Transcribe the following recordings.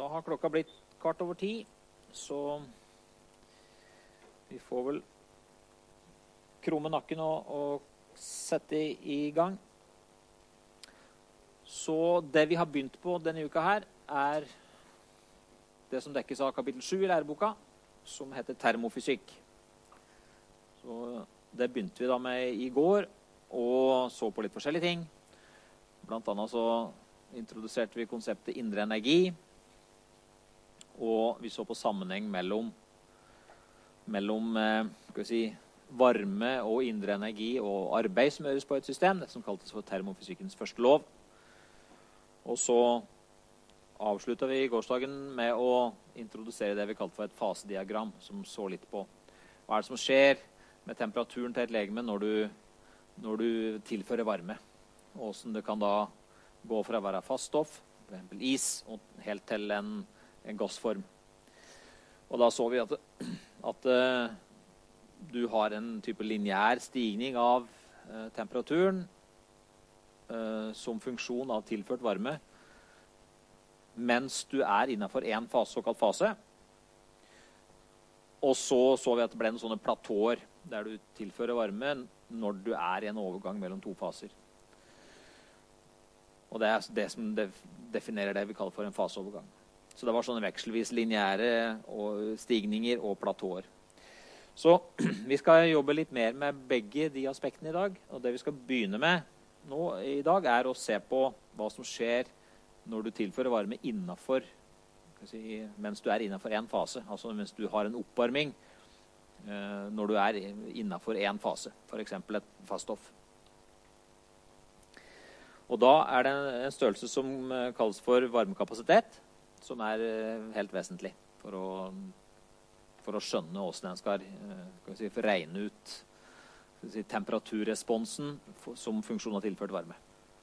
Da har klokka blitt 10:15, så vi får vel krumme nakken og sette i gang. Så det vi har begynt på denne uka her, er det som dekkes av kapittel 7 i læreboka, som heter termofysikk. Så det begynte vi da med i går, og så på litt forskjellige ting. Blant annet så introduserte vi konseptet indre energi, og vi så på sammenheng mellom skal vi si, varme og indre energi og arbeid som gjøres på et system, det som kaltes for termofysikkens første lov. Og så avsluttet vi i gårsdagen med å introdusere det vi kalte for et fasediagram, som så litt på hva er det som skjer med temperaturen til et legeme når du tilfører varme, og hvordan det kan da gå fra å være fast stoff, for eksempel is, og helt til en gassform. Og da så vi at du har en type lineær stigning av temperaturen som funksjon av tilført varme, mens du er innenfor en fase, såkalt fase. Og så vi at det ble noen sånne platåer der du tilfører varme når du er i en overgang mellom to faser. Og det er det som definerer det vi kaller for en faseovergang. Så det var sånne vekselvis lineære stigninger og platåer. Så vi skal jobbe litt mer med begge de aspektene i dag, og det vi skal begynne med nå i dag er å se på hva som skjer når du tilfører varme innenfor, mens du er innenfor en fase, altså mens du har en oppvarming når du er innenfor en fase, for eksempel et fast stoff. Og da er det en størrelse som kalles for varmekapasitet, som er helt vesentlig for å skjønne hvordan en skal regne ut temperaturresponsen som funksjon av tilført varme.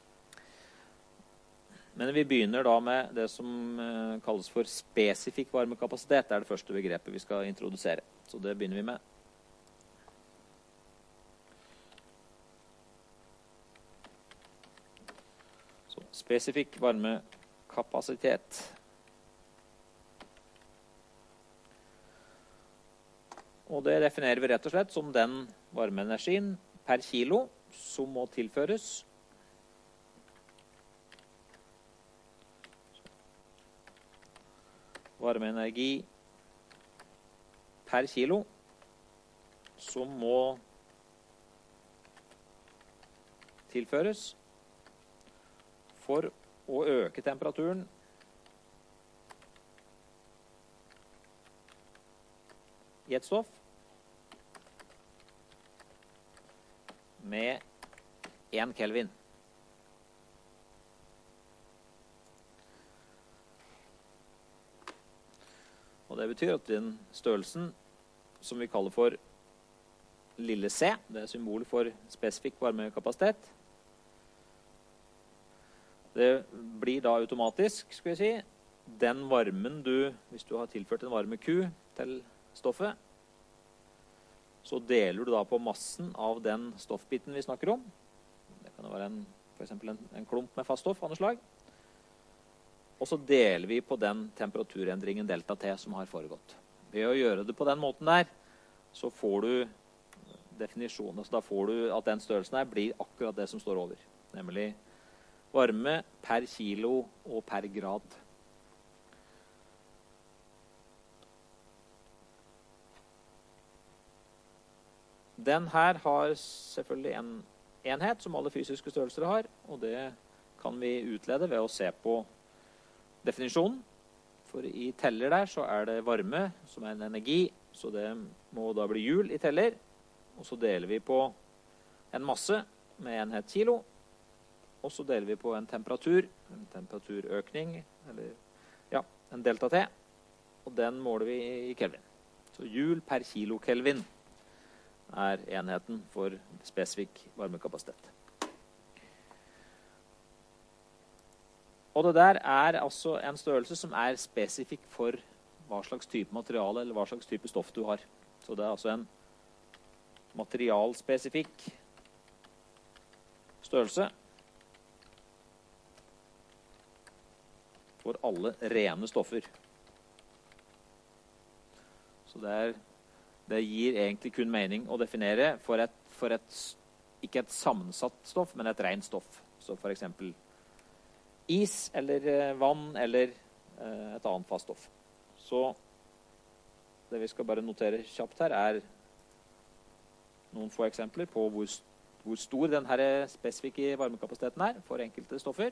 Men vi begynner da med det som kalles for spesifikk varmekapasitet. Det er det første begrepet vi skal introdusere. Så det begynner vi med. Så, spesifikk varmekapasitet. Og det definerer vi rett og slett som den varmeenergien per kilo som må tilføres varmeenergi per kilo som må tilføres for å øke temperaturen i et stoff med 1 kelvin. Og det betyr at den størrelsen som vi kaller for lille c, det er symbolet for spesifikk varmekapasitet, det blir da automatisk, skal vi si, den varmen hvis du har tilført en varme Q til stoffet, så deler du da på massen av den stoffbiten vi snakker om. Det kan være for eksempel en klump med fast stoff av noe slag. Og så deler vi på den temperaturendringen delta T som har foregått. Ved å gjøre det på den måten der, så får du definisjonen. Så da får du at den størrelsen her blir akkurat det som står over. Nemlig varme per kilo og per grad. Den her har selvfølgelig en enhet som alle fysiske størrelser har, og det kan vi utlede ved å se på definisjonen. For i teller der så er det varme som er en energi, så det må da bli joule i teller. Og så deler vi på en masse med enhet kilo, og så deler vi på en temperaturøkning, eller ja, en delta T, og den måler vi i kelvin. Så joule per kilo kelvin er enheten for spesifikk varmekapasitet. Og det der er altså en størrelse som er spesifikk for hva slags type materiale eller hva slags type stoff du har. Så det er altså en materialspesifikk størrelse for alle rene stoffer. Så det gir egentlig kun mening å definere for ikke et sammensatt stoff, men et rent stoff. Så for eksempel is, eller vann, eller et annet fast stoff. Så det vi skal bare notere kjapt her, noen få eksempler på hvor stor denne spesifikke varmekapasiteten for enkelte stoffer.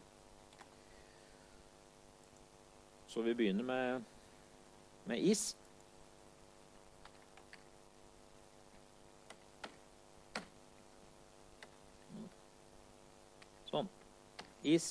Så vi begynner med is. Sånn. Is.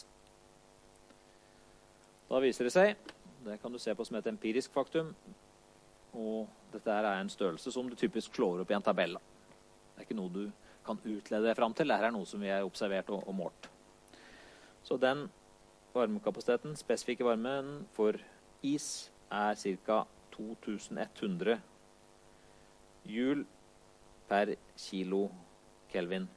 Da viser det seg, det kan du se på som et empirisk faktum, og dette en størrelse som du typisk slår opp i en tabell. Det ikke noe du kan utlede deg frem til, dette noe som vi har observert og målt. Så den varmekapasiteten, spesifikke varmen for is, ca. 2100 joule per kilo Kelvin.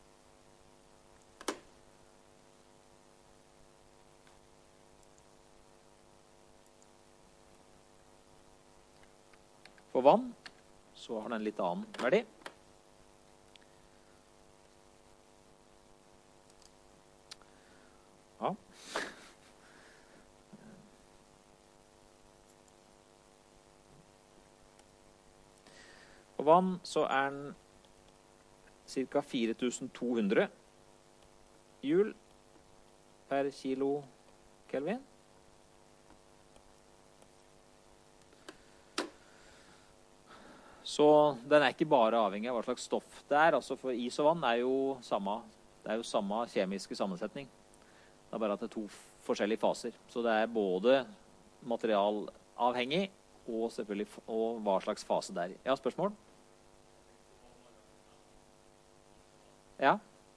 For vann så har den en litt annen verdi. Ja. For vann så den ca. 4200 joule per kilo Kelvin. Så den ikke bare avhengig av hva slags stoff det altså for is og vann jo samme kjemiske sammensetning. Det bare at det 2 forskjellige faser. Så det både materialavhengig og selvfølgelig og hva slags fase det i. Ja, spørsmål? Ja?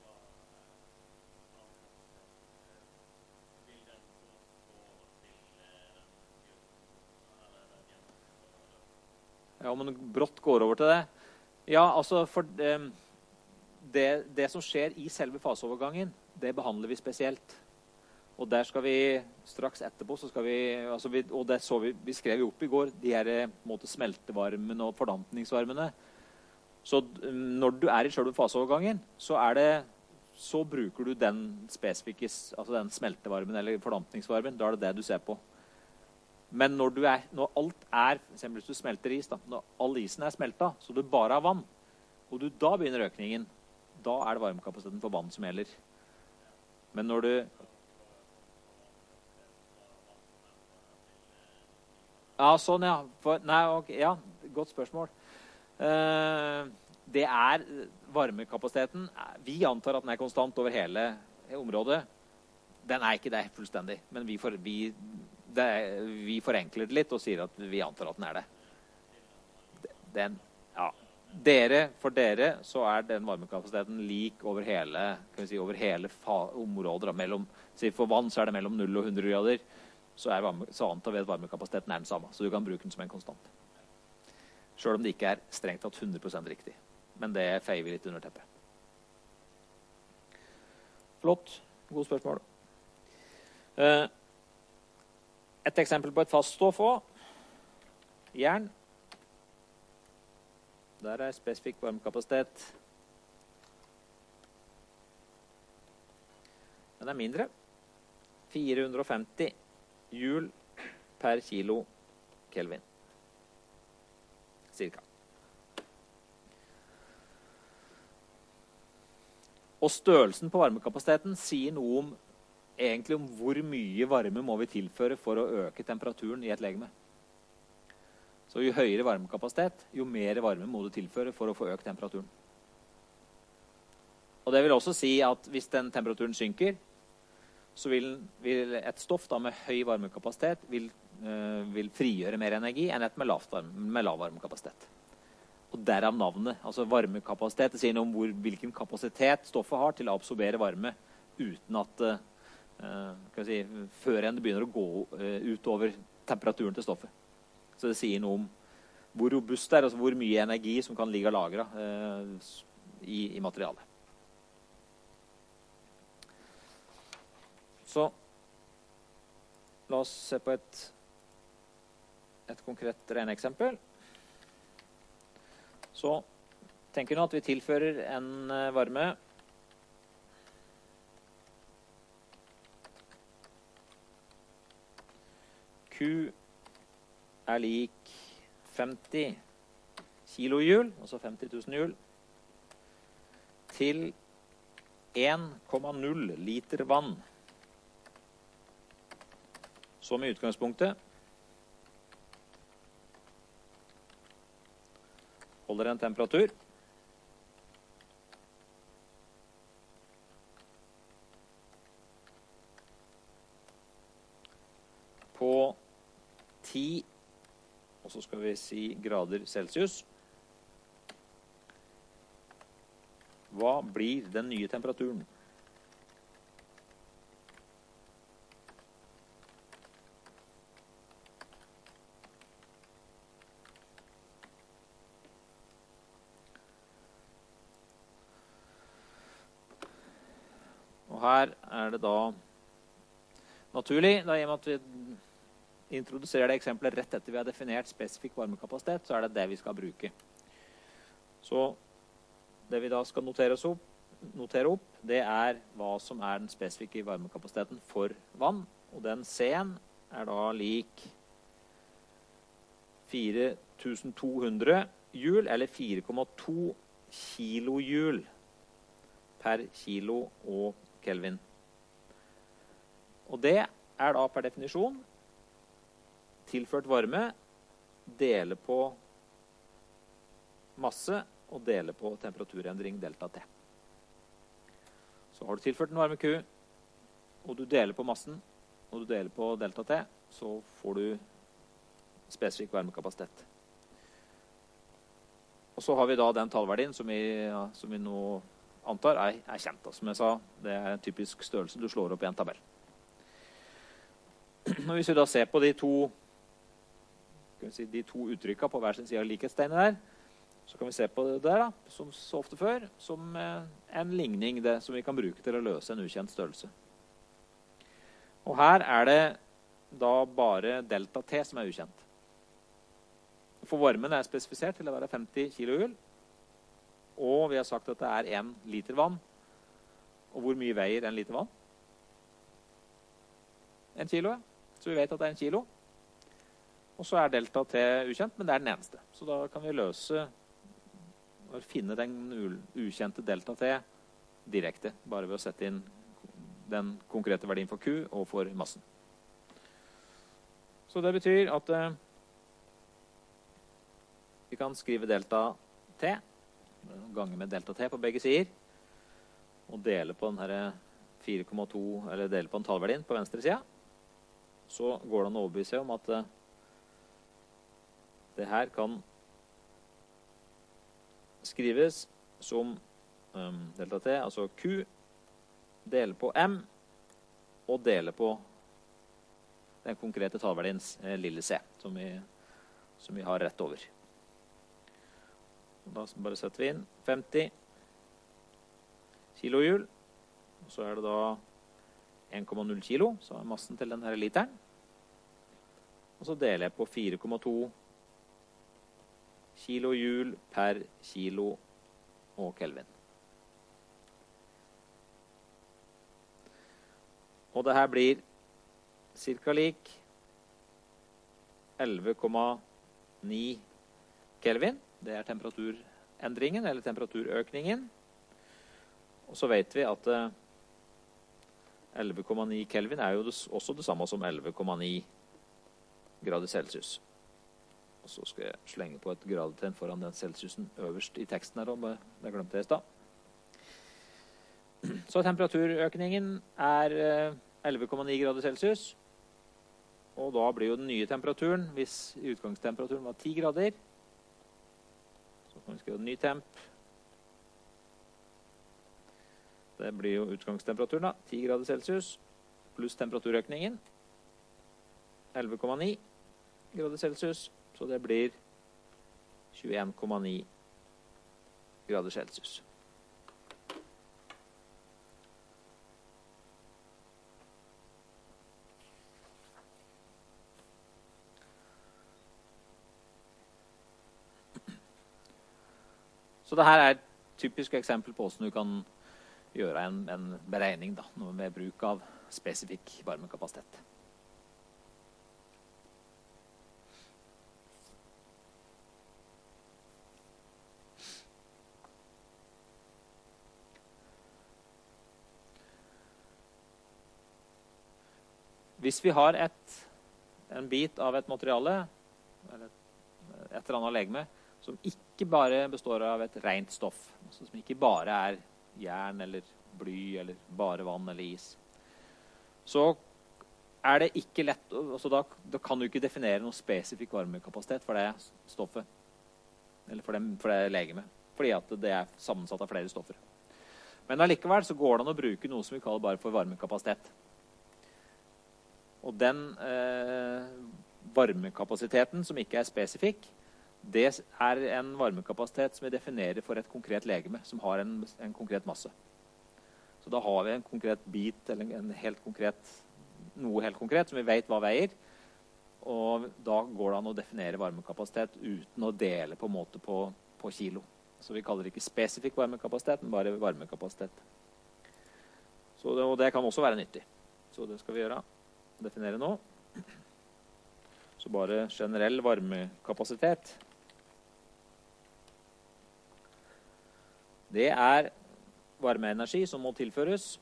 Ja, om man brått går over til det. Ja, altså, for det som skjer i selve faseovergangen, det behandler vi spesielt. Og der skal vi straks etterpå, så skal vi, altså og det så vi skrev jo opp i går, de her smeltevarmene og fordampningsvarmene. Så når du i selve faseovergangen, så bruker du den spesifikke, altså den smeltevarmen eller fordampningsvarmen, da det du ser på. Men når alt for eksempel hvis du smelter is, når all isen smeltet, så du bare har vann, og du da begynner økningen, da det varmekapasiteten for vann som gjelder. Men når du... Ja, sånn, ja. Nei, ok, ja, godt spørsmål. Det varmekapasiteten. Vi antar at den konstant over hele området. Den ikke det fullstendig, men vi forenkler det litt og sier at vi antar at den det. Ja. For dere så den varmekapasiteten lik over hele, kan vi si, over hele området. For vann så det mellom 0 og 100 grader, så antar vi at varmekapasiteten den samme, så du kan bruke den som en konstant. Selv om det ikke strengt tatt 100% riktig. Men det feier vi litt under teppet. Flott. God spørsmål. Et eksempel på et fast stoff også. Jern. Der spesifikk varmekapasitet. Den mindre. 450 joule per kilo Kelvin. Cirka. Og størrelsen på varmekapasiteten sier noe egentlig om hvor mye varme må vi tilføre for å øke temperaturen i et legeme. Så jo høyere varmekapasitet, jo mer varme må du tilføre for å få økt temperaturen. Og det vil også si at hvis den temperaturen synker, så vil et stoff med høy varmekapasitet vil frigjøre mer energi enn et med lav varmekapasitet. Og derav navnet, altså varmekapasitet, det sier noe om hvilken kapasitet stoffet har til å absorbere varme uten at, før enn det begynner å gå ut over temperaturen til stoffet. Så det sier noe om hvor robust det altså hvor mye energi som kan ligge lagret i materialet. Så La oss se på et konkret regneeksempel. Så tenker nå at vi tilfører en varme Q er lik 50 kilohjul, altså 50 000 hjul, til 1,0 liter vann, som i utgangspunktet holder en temperatur på 10, og så skal vi si grader Celsius. Hva blir den nye temperaturen? Og her er det da naturlig, da i og med at vi introduserer det eksempelet rett etter vi har definert spesifikk varmekapasitet, så er det det vi skal bruke. Så det vi da skal notere opp, det er hva som er den spesifikke varmekapasiteten for vann, og den C-en er da lik 4200 hjul, eller 4,2 kilohjul per kilo og Kelvin. Og det er da per definisjon tilført varme, dele på masse og dele på temperaturendring delta T. Så har du tilført en varme Q, og du deler på massen, og du deler på delta T, så får du spesifikk varmekapasitet. Og så har vi da den tallverdien som vi nå antar er kjent. Som jeg sa, det er en typisk størrelse du slår opp i en tabell. Når hvis vi da ser på de to uttrykkene på hver sin side av likhetstegnet der, så kan vi se på det der, da, som så ofte før, som en ligning som vi kan bruke til å løse en ukjent størrelse. Og her er det da bare delta T som er ukjent. For varmen er spesifisert til å være 50 kilohjul, og vi har sagt at det er 1 liter vann. Og hvor mye veier 1 liter vann? 1 kilo, ja. Så vi vet at det er 1 kilo. Og så er delta T ukjent, men det er den eneste. Så da kan vi løse og finne den ukjente delta T direkte, bare ved å sette inn den konkrete verdien for Q og for massen. Så det betyr at vi kan skrive delta T, gange med delta T på begge sider, og dele på denne 4,2, eller dele på den tallverdien på venstre side. Så går det an å overbevise om at det her kan skrives som delta T, altså Q, dele på M, og dele på den konkrete tallverdiens lille C, som vi har rett over. Og da bare setter vi inn 50 kilohjul, og så er det da 1,0 kilo, så er massen til denne literen. Og så deler jeg på 4,2 kilohjul per kilo og Kelvin. Og det her blir cirka lik 11,9 Kelvin. Det er temperaturendringen, eller temperaturøkningen. Og så vet vi at 11,9 Kelvin er jo også det samme som 11,9 grader Celsius. Og så skal jeg slenge på et gradetegn foran den Celsiusen øverst i teksten her, om jeg glemte det i sted. Så temperaturøkningen er 11,9 grader Celsius. Og da blir jo den nye temperaturen, hvis utgangstemperaturen var 10 grader, så kan vi skrive ny temp. Det blir jo utgangstemperaturen da, 10 grader Celsius, pluss temperaturøkningen, 11,9 grader Celsius, så det blir 21,9 grader Celsius. Så det her er et typisk eksempel på hvordan du kan gjøre en beregning da, med bruk av spesifikk varmekapasitet. Hvis vi har en bit av et materiale, eller et eller annet legeme, som ikke bare består av et rent stoff, altså som ikke bare er jern eller bly eller bare vann eller is, så er det ikke lett, altså da kan du ikke definere noen spesifikk varmekapasitet for det stoffet, eller for det legeme, fordi at det er sammensatt av flere stoffer. Men allikevel så går det an å bruke noe som vi kaller bare for varmekapasitet. Og den varmekapasiteten som ikke er spesifikk, det er en varmekapasitet som vi definerer for et konkret legeme, som har en konkret masse. Så da har vi en konkret bit, eller noe helt konkret, som vi vet hva veier, og da går det an å definere varmekapasitet uten å dele på en måte på kilo. Så vi kaller det ikke spesifikk varmekapasitet, men bare varmekapasitet. Og det kan også være nyttig. Så det skal vi gjøre. Definere nå. Så bare generell varmekapasitet. Det er varmeenergi som må tilføres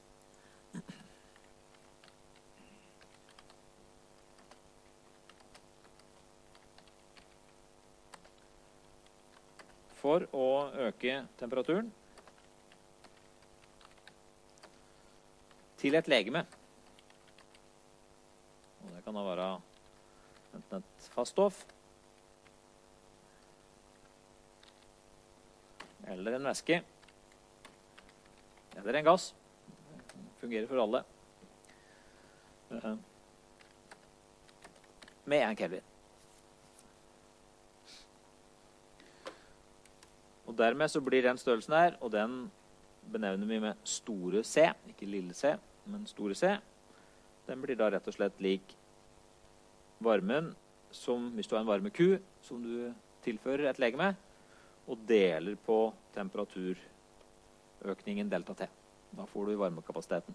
for å øke temperaturen til et legeme. Og det kan da være enten et fast stoff eller en væske eller en gass. Det fungerer for alle. Med 1 Kelvin. Og dermed så blir den størrelsen her, og den benevner vi med store C, ikke lille c, men store C. Den blir da rett og slett lik varmen, som hvis du har en varme Q, som du tilfører et legeme, og deler på temperaturøkningen delta T. Da får du varmekapasiteten.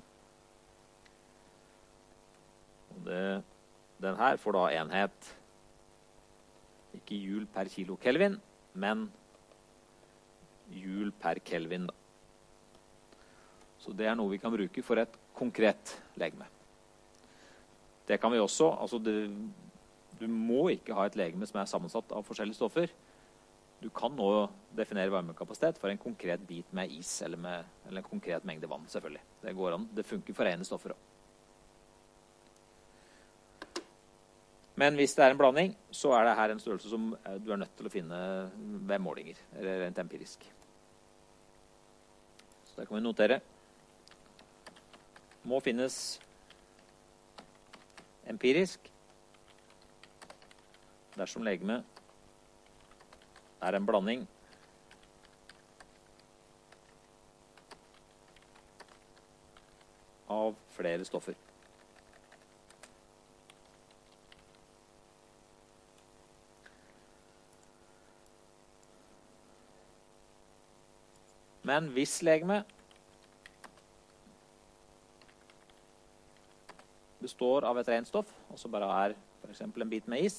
Og den her får da enhet, ikke joule per kilo Kelvin, men joule per Kelvin da. Så det er noe vi kan bruke for et konkret legeme. Det kan vi også, altså du må ikke ha et legeme som er sammensatt av forskjellige stoffer. Du kan nå definere varmekapasitet for en konkret bit med is, eller en konkret mengde vann, selvfølgelig. Det går an, det funker for rene stoffer også. Men hvis det er en blanding, så er det her en størrelse som du er nødt til å finne ved målinger, eller rent empirisk. Så det kan vi notere. Må finnes empirisk dersom legeme er en blanding av flere stoffer. Men hvis legeme består av et rent stoff, og så bare er for eksempel en bit med is,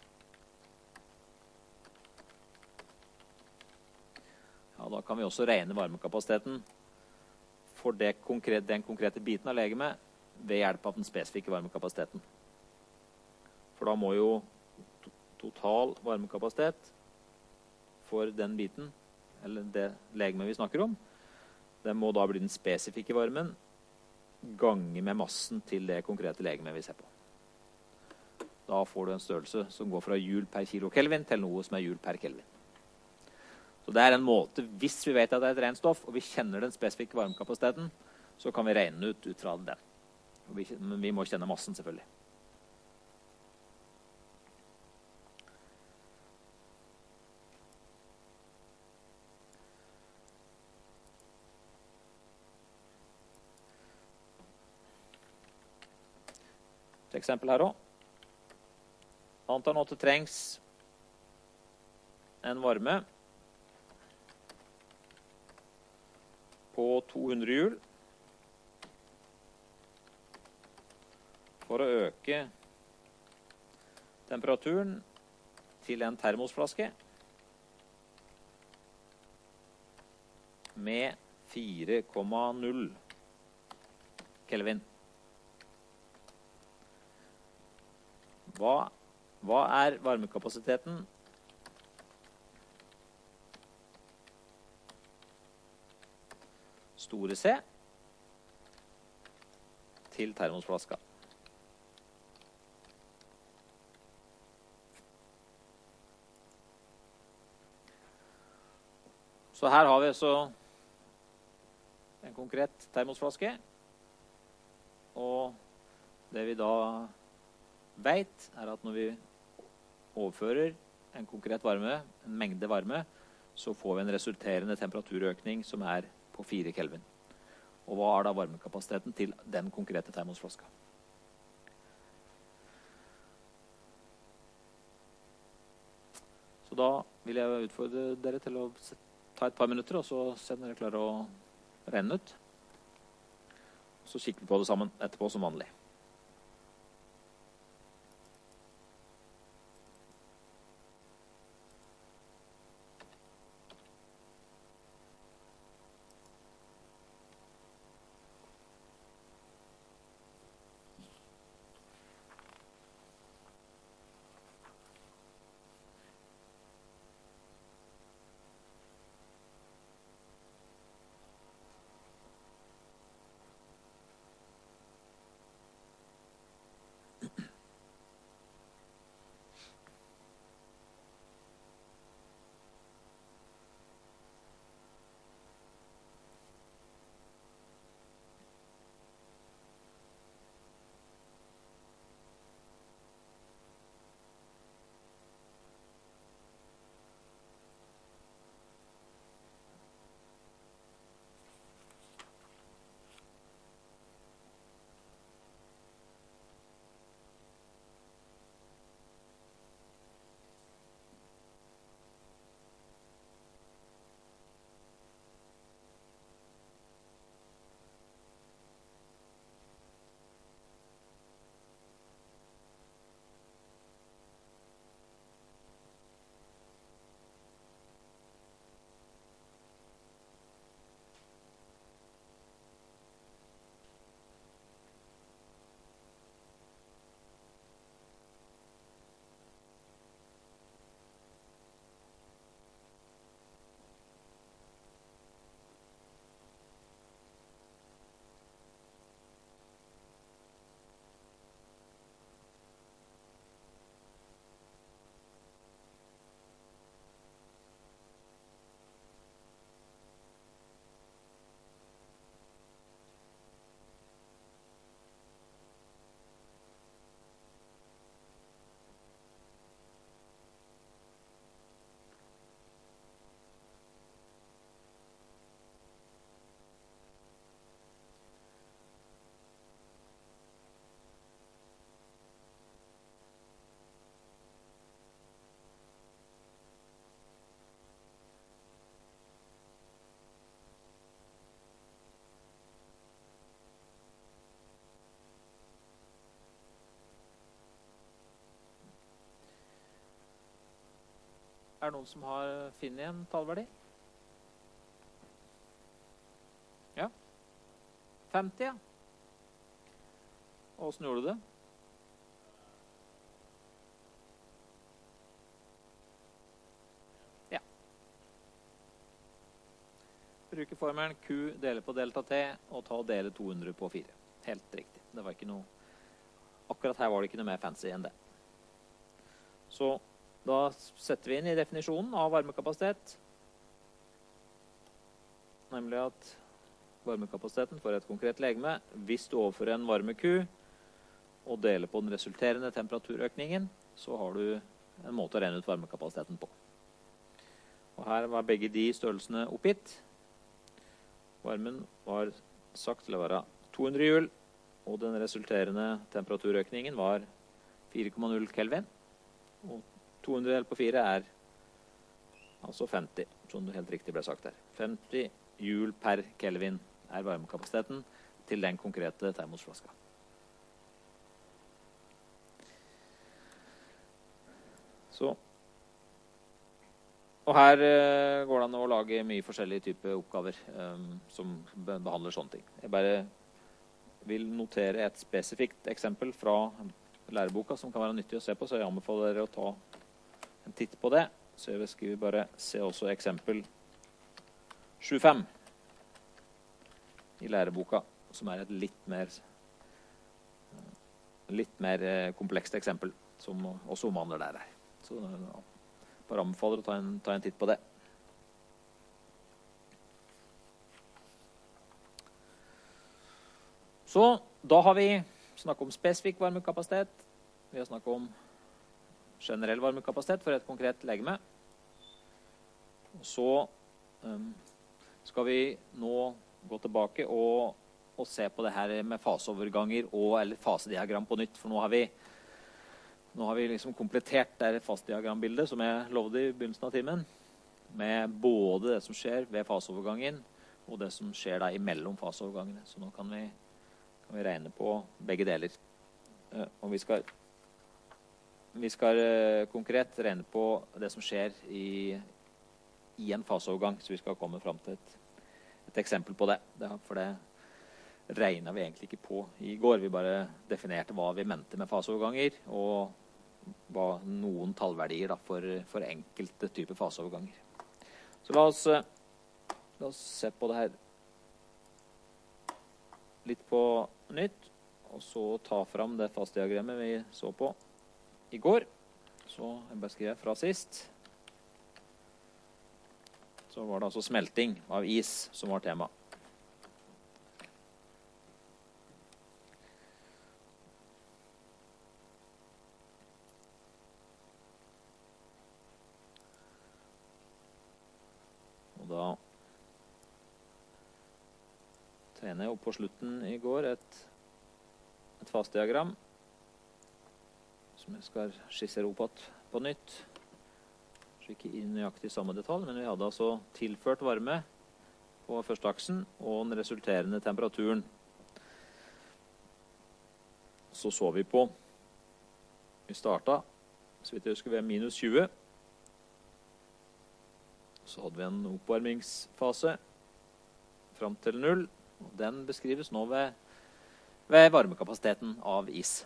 ja, da kan vi også regne varmekapasiteten for den konkrete biten av legeme ved hjelp av den spesifikke varmekapasiteten. For da må jo total varmekapasitet for den biten, eller det legeme vi snakker om, det må da bli den spesifikke varmen gange med massen til det konkrete legeme vi ser på. Da får du en størrelse som går fra joule per kilo Kelvin til noe som er joule per Kelvin. Så det er en måte, hvis vi vet at det er et rent stoff, og vi kjenner den spesifikke varmekapasiteten, så kan vi regne ut fra den. Men vi må kjenne massen selvfølgelig. Et eksempel her også. Anta nå at det trengs en varme på 200 hjul for å øke temperaturen til en termosflaske med 4,0 Kelvin. Hva er varmekapasiteten store C til termosflaska? Så her har vi så en konkret termosflaske, og det vi da vet er at når vi overfører en konkret varme, en mengde varme, så får vi en resulterende temperaturøkning som er på 4 Kelvin. Og hva er da varmekapasiteten til den konkrete termosflaska? Så da vil jeg utfordre dere til å ta et par minutter, og så se om dere klarer å regne ut. Så kikker vi på det sammen etterpå som vanlig. Er det noen som har funnet en tallverdi? Ja. 50, ja. Hvordan gjorde du det? Ja. Bruker formelen Q deler på delta T og ta og dele 200 på 4. Helt riktig. Det var ikke noe... Akkurat her var det ikke noe mer fancy enn det. Så da setter vi inn i definisjonen av varmekapasitet, nemlig at varmekapasiteten for et konkret legeme, hvis du overfører en varme Q og deler på den resulterende temperaturøkningen, så har du en måte å regne ut varmekapasiteten på. Og her var begge de størrelsene oppgitt. Varmen var sagt til å være 200 joule, og den resulterende temperaturøkningen var 4,0 Kelvin, og 200 delt på 4 er altså 50, som det helt riktig ble sagt her. 50 joule per Kelvin er varmekapasiteten til den konkrete termosflaska. Så. Og her går det an å lage mye forskjellige typer oppgaver som behandler sånne ting. Jeg bare vil notere et spesifikt eksempel fra læreboka som kan være nyttig å se på, så jeg anbefaler dere å ta en titt på det. Så jeg vil skrive bare se også eksempel 7.5 i læreboka, som er et litt mer komplekst eksempel, som også omhandler der. Så bare anbefaler å ta en titt på det. Så da har vi snakket om spesifikk varmekapasitet. Vi har snakket om generell varmekapasitet for et konkret legeme. Og så skal vi nå gå tilbake og se på det her med faseoverganger eller fasediagram på nytt. For nå har vi liksom komplettert det fasediagrambildet som jeg lovde i begynnelsen av timen, med både det som skjer ved faseovergangen og det som skjer da imellom faseovergangene. Så nå kan vi regne på begge deler. Og vi skal konkret regne på det som skjer i en faseovergang, så vi skal komme frem til et eksempel på det. For det regnet vi egentlig ikke på i går. Vi bare definerte hva vi mente med faseoverganger, og noen tallverdier da, for enkelte typer faseoverganger. Så la oss se på det her litt på nytt, og så ta frem det fasediagrammet vi så på i går. Så jeg bare skriver fra sist. Så var det altså smelting av is som var tema. Da tegner jeg opp på slutten i går et fasediagram som jeg skal skissere opp på nytt. Ikke i nøyaktig samme detalj, men vi hadde altså tilført varme på første aksen og den resulterende temperaturen. Så vi på. Vi startet, så vidt jeg husker, ved minus 20. Så hadde vi en oppvarmingsfase frem til 0, og den beskrives nå ved varmekapasiteten av is.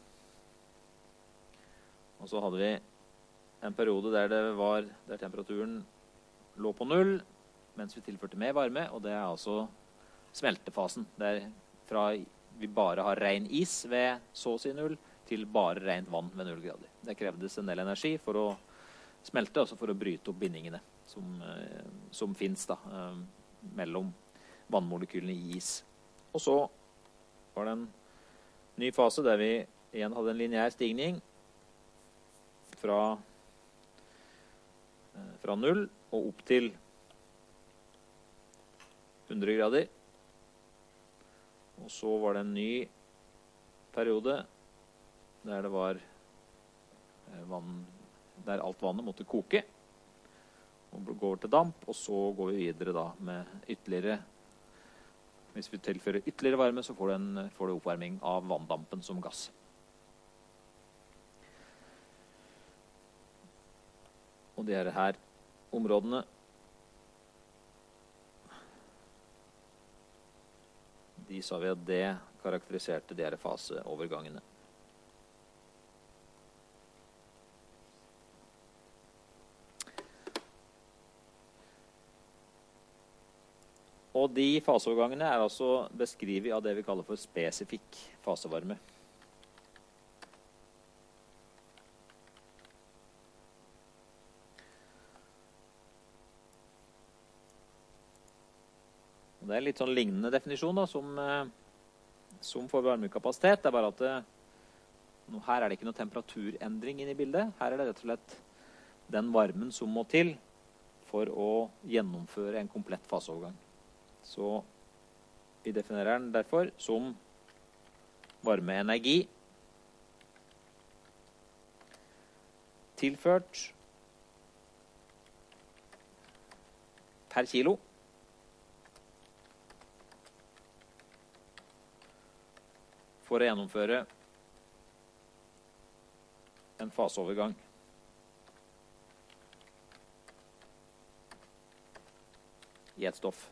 Og så hadde vi en periode der temperaturen lå på 0, mens vi tilførte mer varme, og det er altså smeltefasen. Det er fra vi bare har ren is ved så å si 0, til bare rent vann ved 0 grader. Det krevdes en del energi for å smelte, altså for å bryte opp bindingene som finnes da, mellom vannmolekylene i is. Og så var det en ny fase der vi igjen hadde en lineær stigning fra 0 og opp til 100 grader. Og så var det en ny periode der det var der alt vannet måtte koke og gå over til damp, og så går vi videre da med ytterligere. Hvis vi tilfører ytterligere varme, så får du oppvarming av vanndampen som gass. Og de her områdene de sa vi at det karakteriserte de her faseovergangene. Og de faseovergangene er altså beskrevet av det vi kaller for spesifikk fasevarme. Og det er litt sånn lignende definisjon da, som for varmekapasitet. Det er bare at her er det ikke noe temperaturendring inne i bildet. Her er det rett og slett den varmen som må til for å gjennomføre en komplett faseovergang. Så vi definerer den derfor som varmeenergi tilført per kilo for å gjennomføre en faseovergang. I et stoff.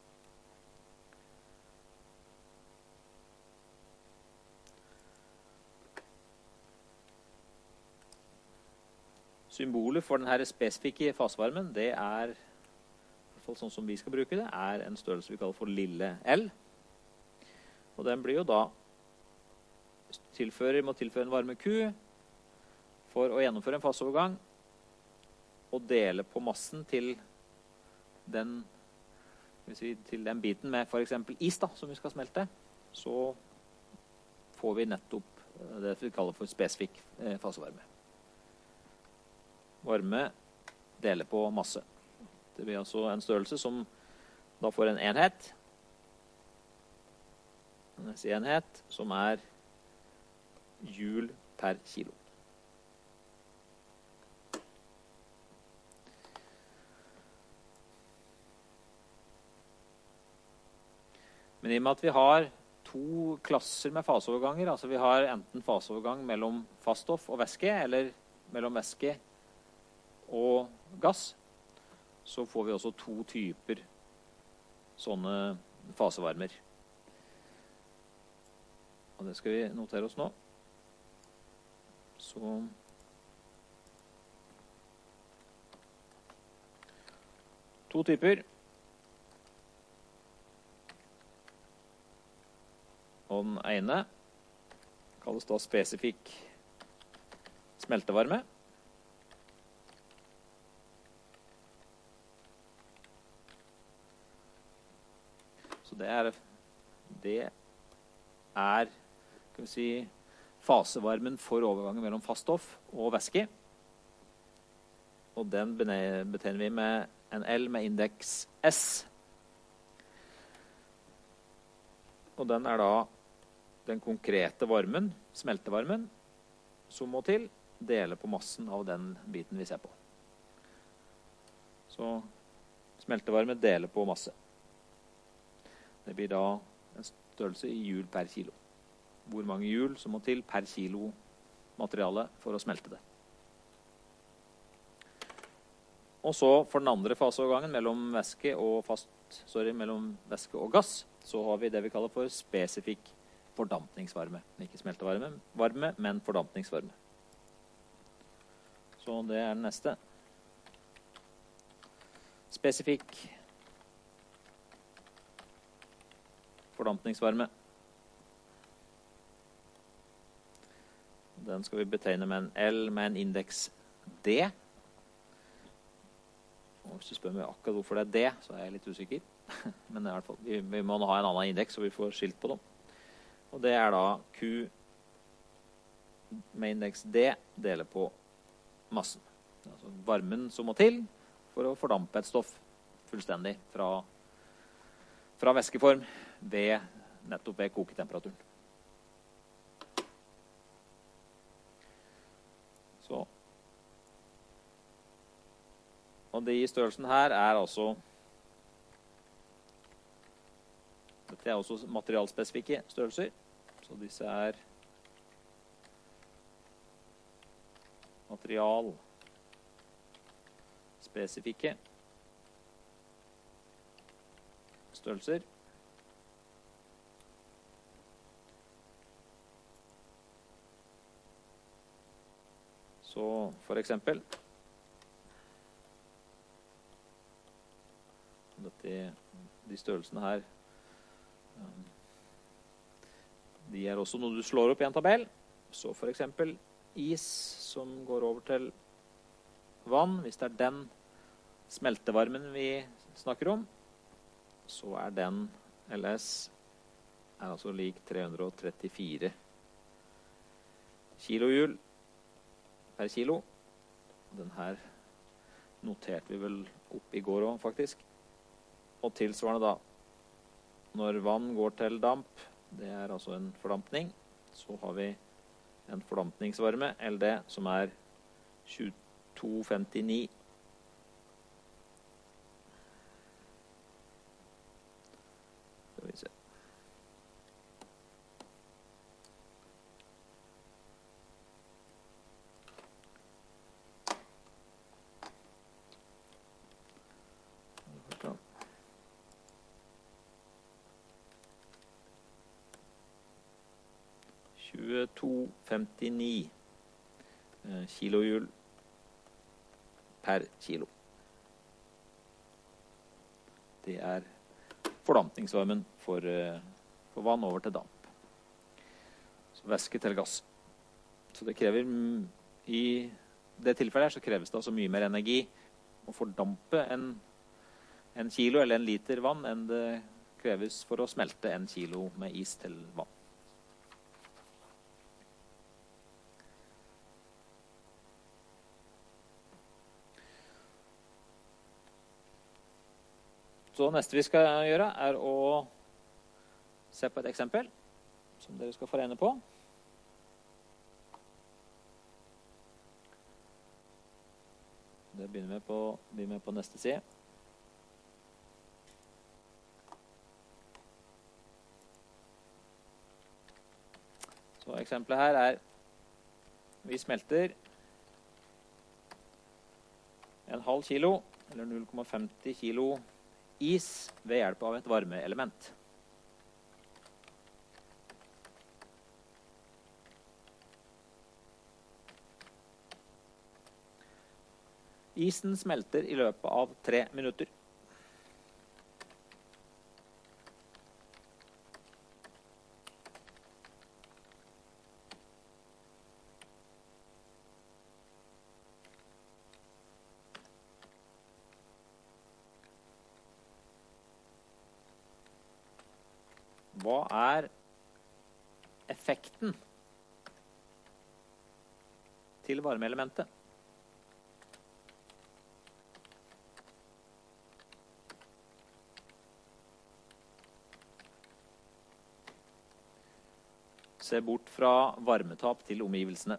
Symbolet for denne spesifikke fasevarmen, det er, i hvert fall sånn som vi skal bruke det, er en størrelse vi kaller for lille L. Og den blir jo da må tilføre en varme Q for å gjennomføre en faseovergang og dele på massen til den biten med for eksempel is da, som vi skal smelte, så får vi nettopp det vi kaller for spesifikk fasevarme. Varme deler på masse. Det blir altså en størrelse som da får en enhet. En enhet som er joule per kilo. Men i og med at vi har to klasser med faseoverganger, altså vi har enten faseovergang mellom faststoff og væske, eller mellom væske og gass, så får vi også to typer sånne fasevarmer. Og det skal vi notere oss nå. Så to typer. Og den ene kalles da spesifikk smeltevarme. Så det er kan vi si, fasevarmen for overgangen mellom faststoff og væske. Og den betegner vi med en L med indeks S. Og den er da den konkrete varmen, smeltevarmen, som må til, dele på massen av den biten vi ser på. Så smeltevarme deler på masse. Det blir da en størrelse i joule per kilo. Hvor mange joule som må til per kilo materiale for å smelte det. Og så for den andre faseovergangen mellom væske og gass, så har vi det vi kaller for spesifikk fordampningsvarme. Ikke smeltevarme, men fordampningsvarme. Så det er den neste. Spesifikk fordampningsvarme. Den skal vi betegne med en L med en indeks D. Og hvis du spør meg akkurat hvorfor det er D, så er jeg litt usikker. Men i hvert fall, vi må ha en annen indeks, så vi får skilt på dem. Og det er da Q med indeks D deler på massen. Altså varmen som må til for å fordampe et stoff fullstendig fra væskeform nettopp ved koketemperaturen. Så. Og de størrelsen her er altså dette er også materialspesifikke størrelser. Så disse er materialspesifikke størrelser. Så for eksempel de størrelsene her de er også når du slår opp i en tabell. Så for eksempel is som går over til vann. Hvis det er den smeltevarmen vi snakker om, så er den LS er altså lik 334 kilojoule per kilo. Den her noterte vi vel opp i går også, faktisk. Og tilsvarende da, når vann går til damp, det er altså en fordampning, så har vi en fordampningsvarme, LD, som er 2259. Skal vi se. 22,59 kilohjul per kilo. Det er fordampningsvarmen for vann over til damp. Så væske til gass. Så det krever, i det tilfellet her, så kreves det altså mye mer energi å fordampe en kilo eller en liter vann enn det kreves for å smelte en kilo med is til vann. Så neste vi skal gjøre er å se på et eksempel som dere skal få regne på. Det begynner vi med på neste side. Så eksempelet her er vi smelter en halv kilo, eller 0,50 kilo is ved hjelp av et varmeelement. Isen smelter i løpet av 3 minutter. Hva er effekten til varmeelementet? Se bort fra varmetap til omgivelsene.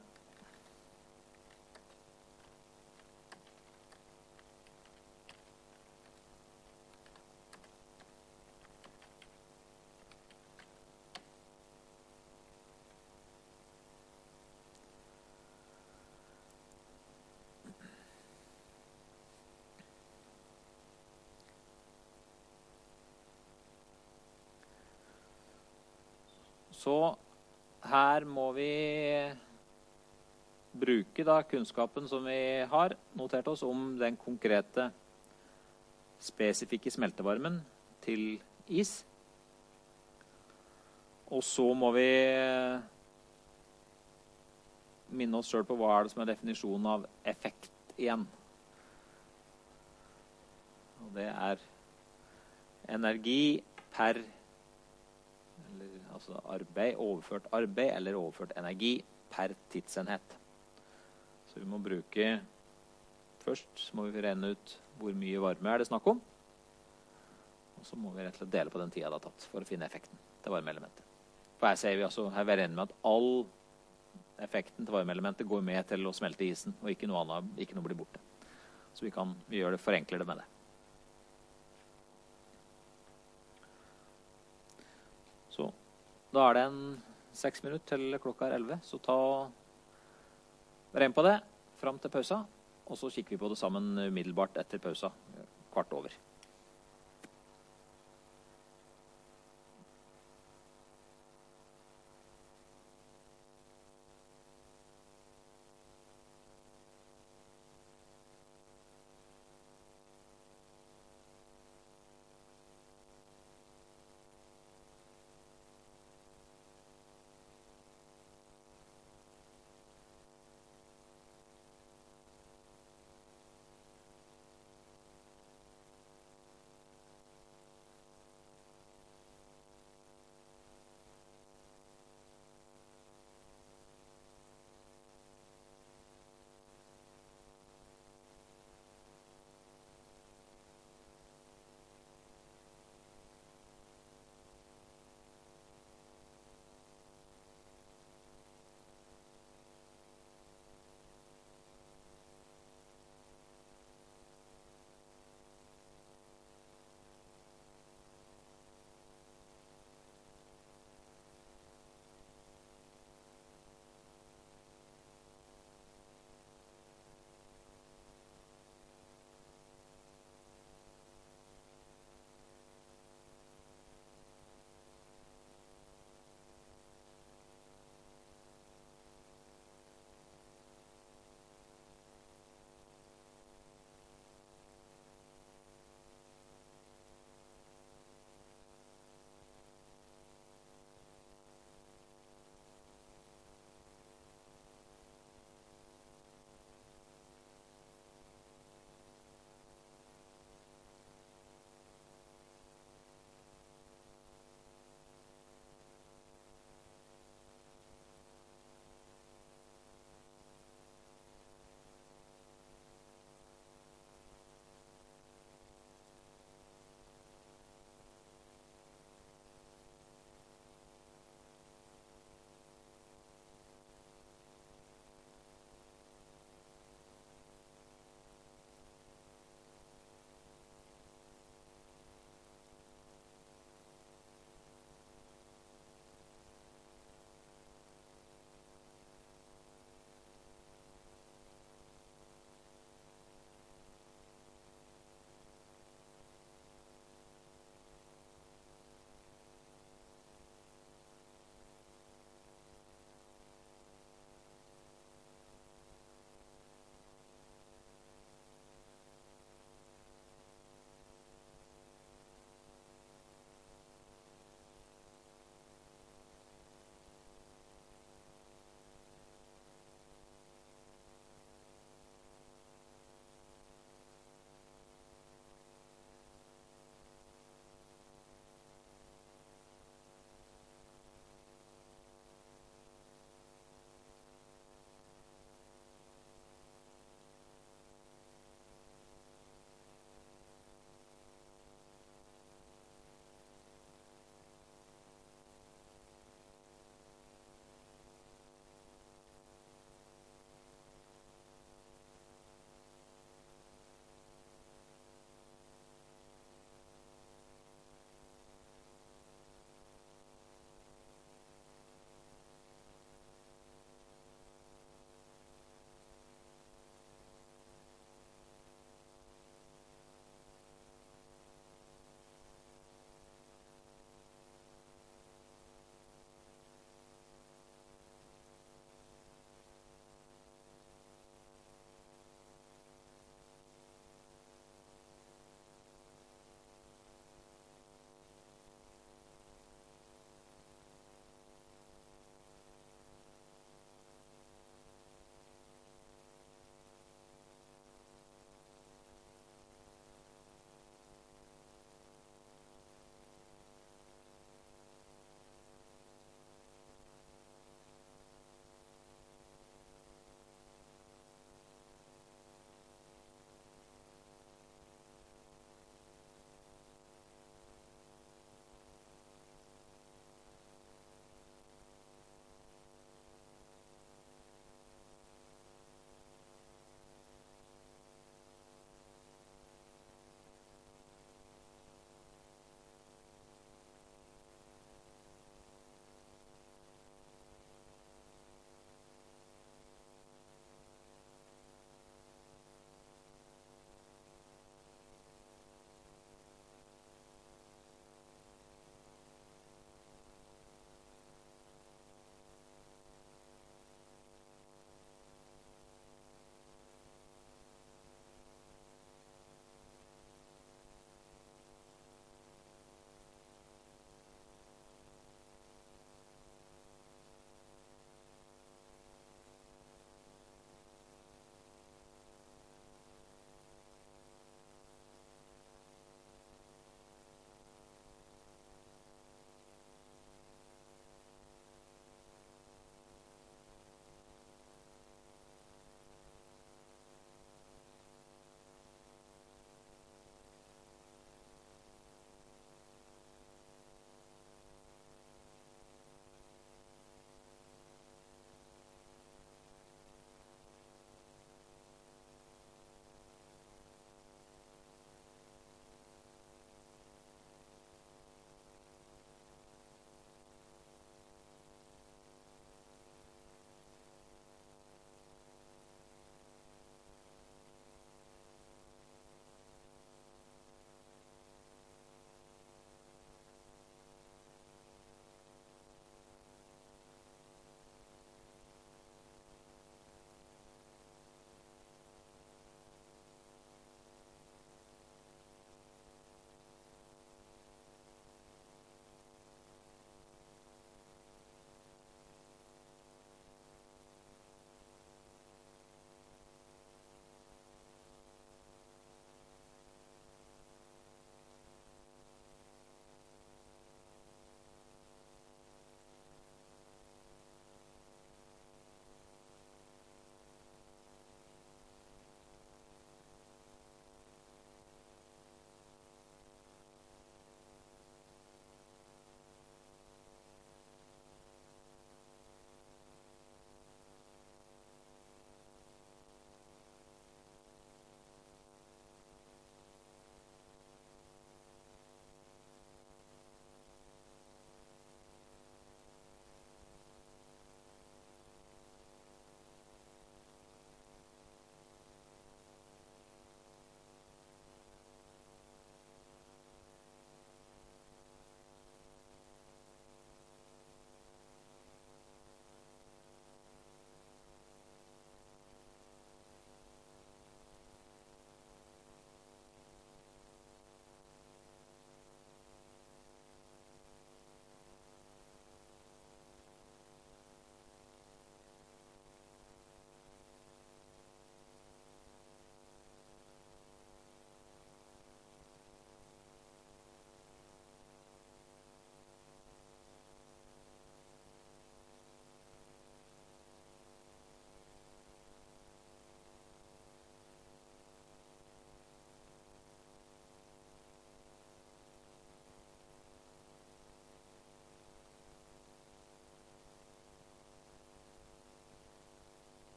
Så her må vi bruke da kunnskapen som vi har notert oss om den konkrete spesifikke smeltevarmen til is. Og så må vi minne oss selv på hva er det som er definisjonen av effekt igjen. Og det er energi per altså overført arbeid eller overført energi per tidsenhet. Så vi må bruke, først må vi regne ut hvor mye varme er det snakk om, og så må vi rett og slett dele på den tida det har tatt for å finne effekten til varmeelementet. For her ser vi altså, her er vi enige med at all effekten til varmeelementet går med til å smelte isen, og ikke noe annet, ikke noe blir borte. Så vi gjør det, forenkler det med det. Så da er det 6 minutter til klokka er 11, så regn på det frem til pausa, og så kikker vi på det sammen umiddelbart etter pausa, kvart over.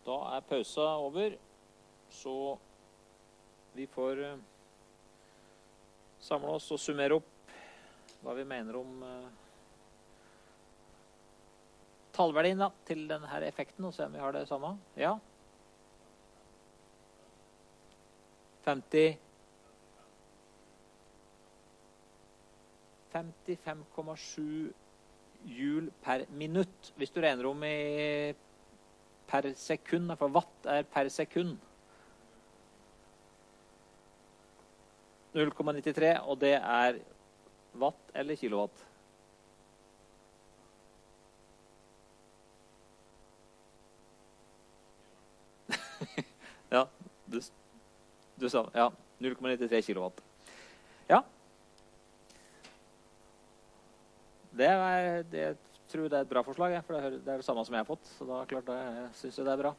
Da pausa over, så vi får samle oss og summere opp hva vi mener om tallverdien da, til denne her effekten, og se om vi har det samme. Ja. 55,7 joule per minutt. Hvis du regner om i per sekund, for watt per sekund. 0,93, og det watt eller kilowatt. Ja, du sa, ja, 0,93 kilowatt. Ja. Det tror jeg det et bra forslag, for det det samme som jeg har fått, så da klart jeg synes det bra.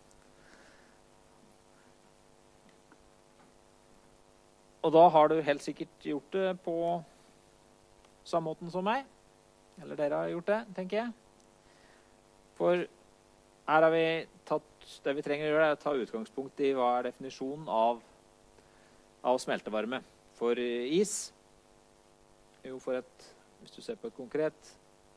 Og da har du helt sikkert gjort det på samme måten som meg, eller dere har gjort det, tenker jeg. For her har vi tatt, det vi trenger å gjøre å ta utgangspunkt i hva definisjonen av smeltevarme. For is, jo for hvis du ser på et konkret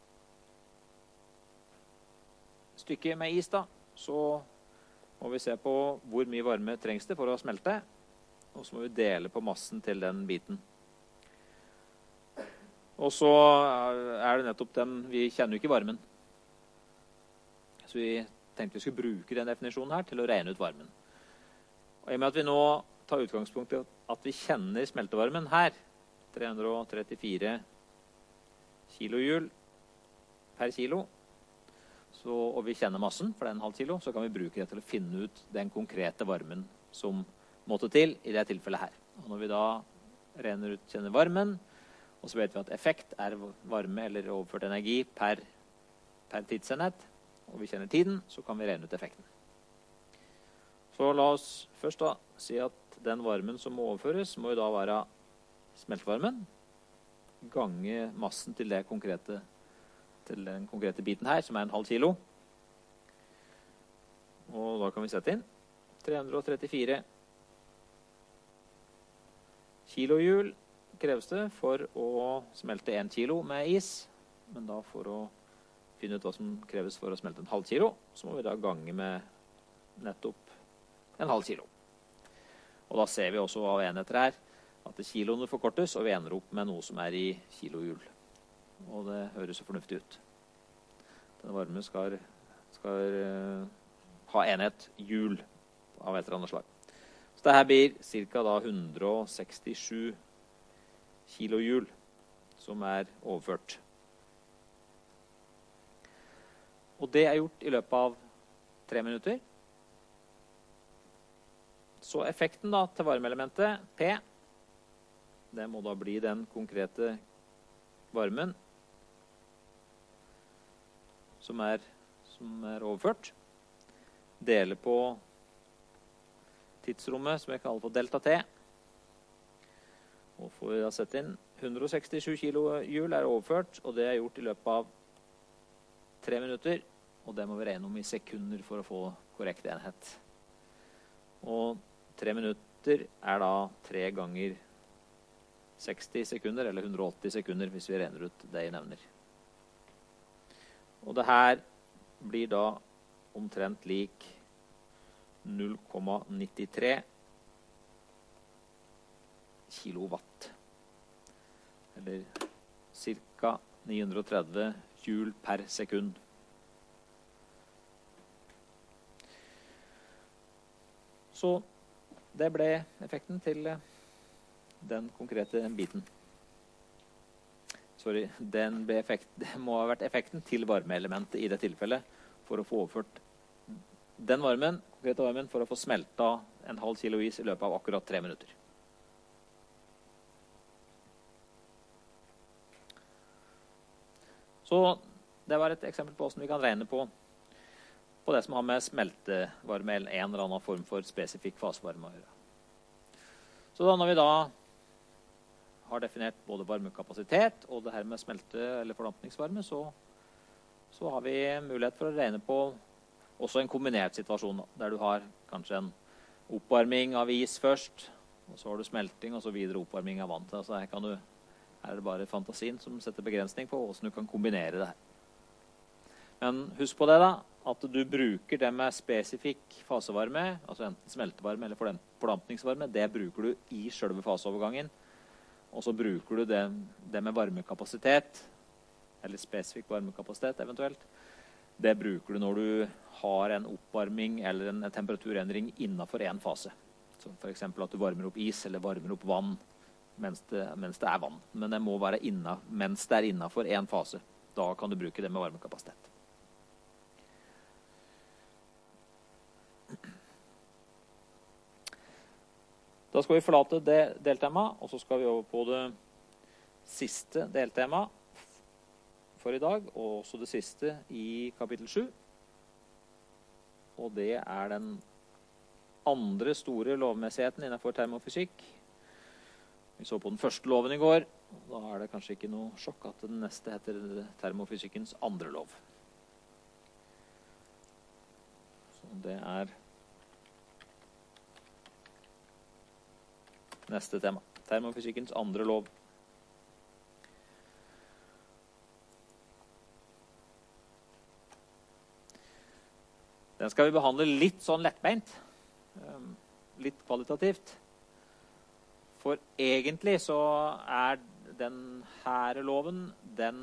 stykke med is da, så må vi se på hvor mye varme trengs det for å smelte, og så må vi dele på massen til den biten. Og så det nettopp vi kjenner jo ikke varmen. Så vi tenkte vi skulle bruke den definisjonen her til å regne ut varmen. Og i og med at vi nå tar utgangspunkt i at vi kjenner smeltevarmen her, 334 kilojoule per kilo, og vi kjenner massen, for det en halv kilo, så kan vi bruke det til å finne ut den konkrete varmen som måtte til i det tilfellet her. Og når vi da kjenner varmen, og så vet vi at effekt varme eller overført energi per tidsenhet, og vi kjenner tiden, så kan vi regne ut effekten. Så la oss først da si at den varmen som må overføres, må jo da være smeltevarmen, gange massen til den konkrete biten her, som en halv kilo. Og da kan vi sette inn 334 kilojoule kreves det for å smelte 1 kilo med is, men da for å finne ut hva som kreves for å smelte en halv kilo, så må vi da gange med nettopp en halv kilo. Og da ser vi også av enheter her, at kiloene forkortes, og vi ender opp med noe som i kilojoule. Og det høres så fornuftig ut. Den varme skal ha enhet joule av et eller annet slag. Så dette blir cirka da 167 kilojoule som overført. Og det gjort i løpet av 3 minutter. Så effekten da til varmeelementet P, det må da bli den konkrete varmen som overført. Dele på tidsrommet, som jeg kaller for delta T. Og får vi da sette inn 167 kilojoule overført, og det gjort i løpet av 3 minutter. Og det må vi regne om i sekunder for å få korrekt enhet. Og 3 minutter da 3 ganger 60 sekunder, eller 180 sekunder, hvis vi regner ut det jeg nevner. Og det her blir da omtrent lik 0,93 kilowatt. Eller cirka 930 joule per sekund. Så det ble effekten til den konkrete biten. Sorry, det må ha vært effekten til varmeelementet i det tilfellet for å få overført den konkrete varmen for å få smelta en halv kilo is i løpet av akkurat 3 minutter. Så det var et eksempel på hvordan vi kan regne på det som har med smeltevarme eller en eller annen form for spesifikk fasevarme å gjøre. Så da når vi da har definert både varmekapasitet og det her med smelte- eller fordampningsvarme, så har vi mulighet for å regne på også en kombinert situasjon, der du har kanskje en oppvarming av is først, og så har du smelting, og så videre oppvarming av vann. Altså her er det bare fantasien som setter begrensning på hvordan du kan kombinere det her. Men husk på det da, at du bruker det med spesifikk fasevarme, altså enten smeltevarme eller fordampningsvarme, det bruker du i selve faseovergangen. Og så bruker du det med varmekapasitet, eller spesifikk varmekapasitet eventuelt, det bruker du når du har en oppvarming eller en temperaturendring innenfor en fase. Så for eksempel at du varmer opp is eller varmer opp vann mens det er vann. Men det må være mens det er innenfor en fase. Da kan du bruke det med varmekapasitet. Da skal vi forlate det deltemaet, og så skal vi over på det siste deltemaet for i dag, og også det siste i kapittel 7. Og det er den andre store lovmessigheten innenfor termofysikk. Vi så på den første loven i går, og da er det kanskje ikke noe sjokk at den neste heter termofysikkens andre lov. Så det er neste tema. Termofysikkens andre lov. Den skal vi behandle litt sånn lettbeint, litt kvalitativt. For egentlig så er den her loven, den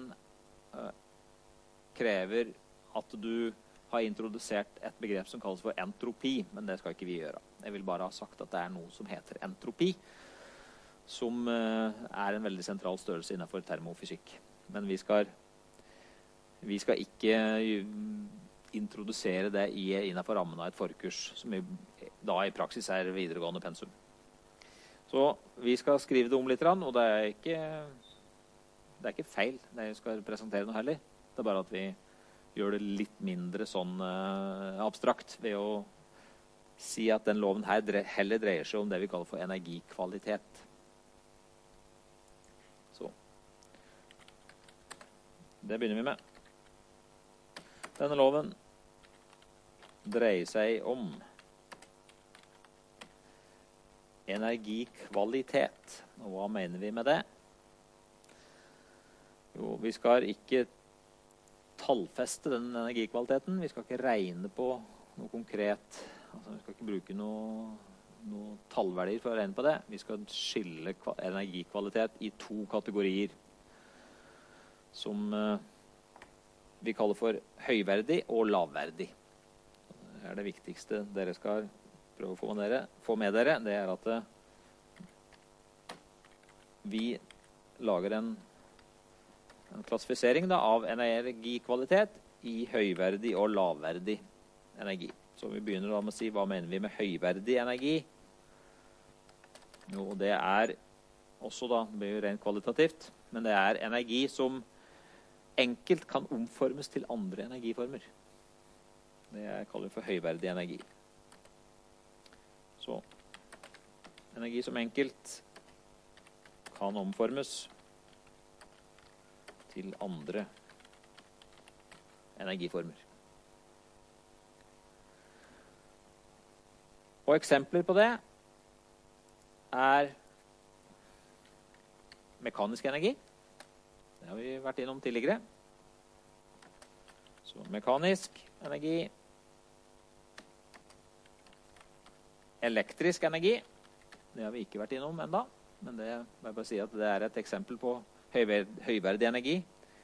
krever at du har introdusert et begrep som kalles for entropi, men det skal ikke vi gjøre. Jeg vil bare ha sagt at det er noe som heter entropi, som er en veldig sentral størrelse innenfor termofysikk. Men vi skal ikke introdusere det innenfor rammen av et forkurs, som da i praksis er videregående pensum. Så vi skal skrive det om litt, og det er ikke feil det jeg skal presentere noe heller. Det er bare at vi gjør det litt mindre sånn abstrakt ved å si at den loven her heller dreier seg om det vi kaller for energikvalitet. Så det begynner vi med. Denne loven dreier seg om energikvalitet. Og hva mener vi med det? Jo, vi skal ikke tallfeste den energikvaliteten. Vi skal ikke regne på noe konkret. Altså, vi skal ikke bruke noe tallverdier for å regne på det. Vi skal skille energikvalitet i to kategorier som vi kaller for høyverdig og lavverdig. Det er det viktigste dere skal prøve å få med dere. Det er at vi lager en klassifisering av energikvalitet i høyverdig og lavverdig energi. Så vi begynner da med å si hva mener vi med høyverdig energi. Jo, det er også da, det blir jo rent kvalitativt, men det er energi som enkelt kan omformes til andre energiformer. Det jeg kaller for høyverdig energi. Så energi som enkelt kan omformes til andre energiformer. Og eksempler på det er mekanisk energi. Det har vi vært innom tidligere. Så mekanisk energi. Elektrisk energi. Det har vi ikke vært innom enda, men det må jeg bare si at det er et eksempel på høyverdig energi.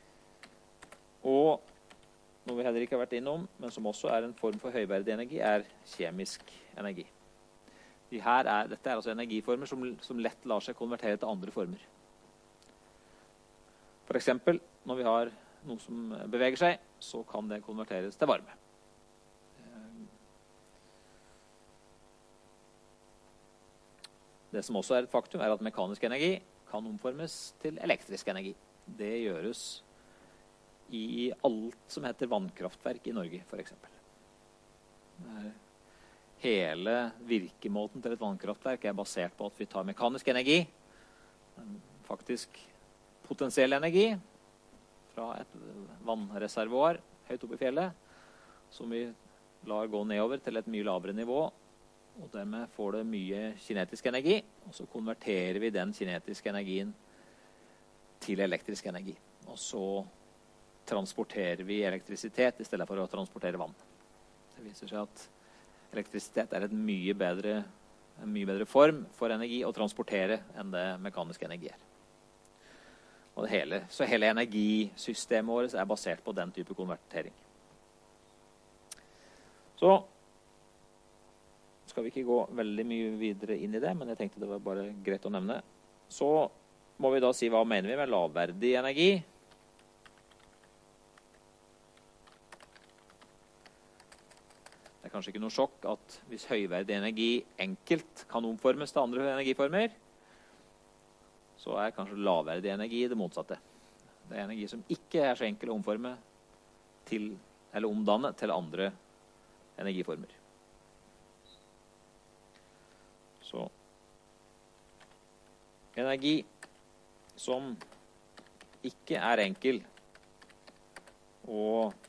Og noe vi heller ikke har vært innom, men som også er en form for høyverdig energi, er kjemisk energi. Dette er altså energiformer som lett lar seg konvertere til andre former. For eksempel, når vi har noe som beveger seg, så kan det konverteres til varme. Det som også er et faktum, er at mekanisk energi kan omformes til elektrisk energi. Det gjøres i alt som heter vannkraftverk i Norge, for eksempel. Hele virkemåten til et vannkraftverk er basert på at vi tar mekanisk energi, faktisk potensiell energi, fra et vannreservoar høyt oppe i fjellet, som vi lar gå nedover til et mye lavere nivå, og dermed får det mye kinetisk energi, og så konverterer vi den kinetiske energien til elektrisk energi. Og så transporterer vi elektrisitet i stedet for å transportere vann. Det viser seg at elektrisitet er en mye bedre form for energi å transportere enn det mekanisk energi er. Så hele energisystemet vårt er basert på den type konvertering. Så skal vi ikke gå veldig mye videre inn i det, men jeg tenkte det var bare greit å nevne. Så må vi da si hva mener vi med lavverdig energi. Det er kanskje ikke noe sjokk at hvis høyverdig energi enkelt kan omformes til andre energiformer, så er kanskje lavverdig energi det motsatte. Det er energi som ikke er så enkel å omforme til, eller omdanne til andre energiformer. Så energi som ikke er enkel å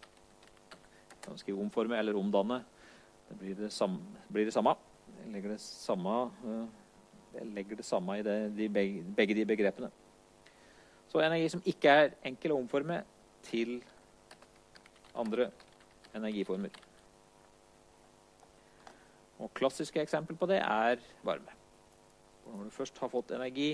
omforme eller omdanne, det blir det samme. Jeg legger det samme i begge de begrepene. Så energi som ikke er enkel å omforme til andre energiformer. Og klassiske eksempel på det er varme. Når du først har fått energi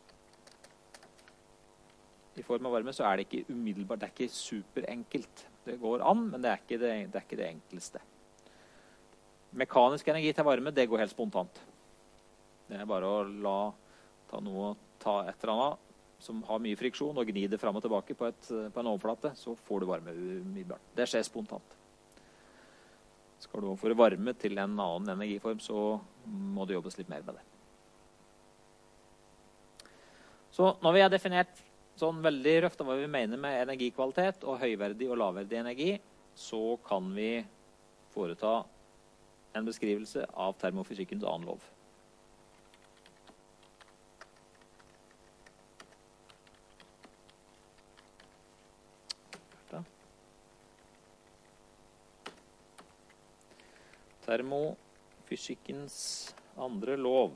i form av varme, så er det ikke umiddelbart, det er ikke superenkelt. Det går an, men det er ikke det enkleste. Mekanisk energi til varme, det går helt spontant. Det er bare å ta et eller annet som har mye friksjon og gni det frem og tilbake på en overflate, så får du varme umiddelbart. Det skjer spontant. Skal du overføre varme til en annen energiform, så må det jobbes litt mer med det. Så når vi har definert sånn veldig røft hva vi mener med energikvalitet og høyverdig og lavverdig energi, så kan vi foreta en beskrivelse av termofysikkens annen lov. Termofysikkens andre lov.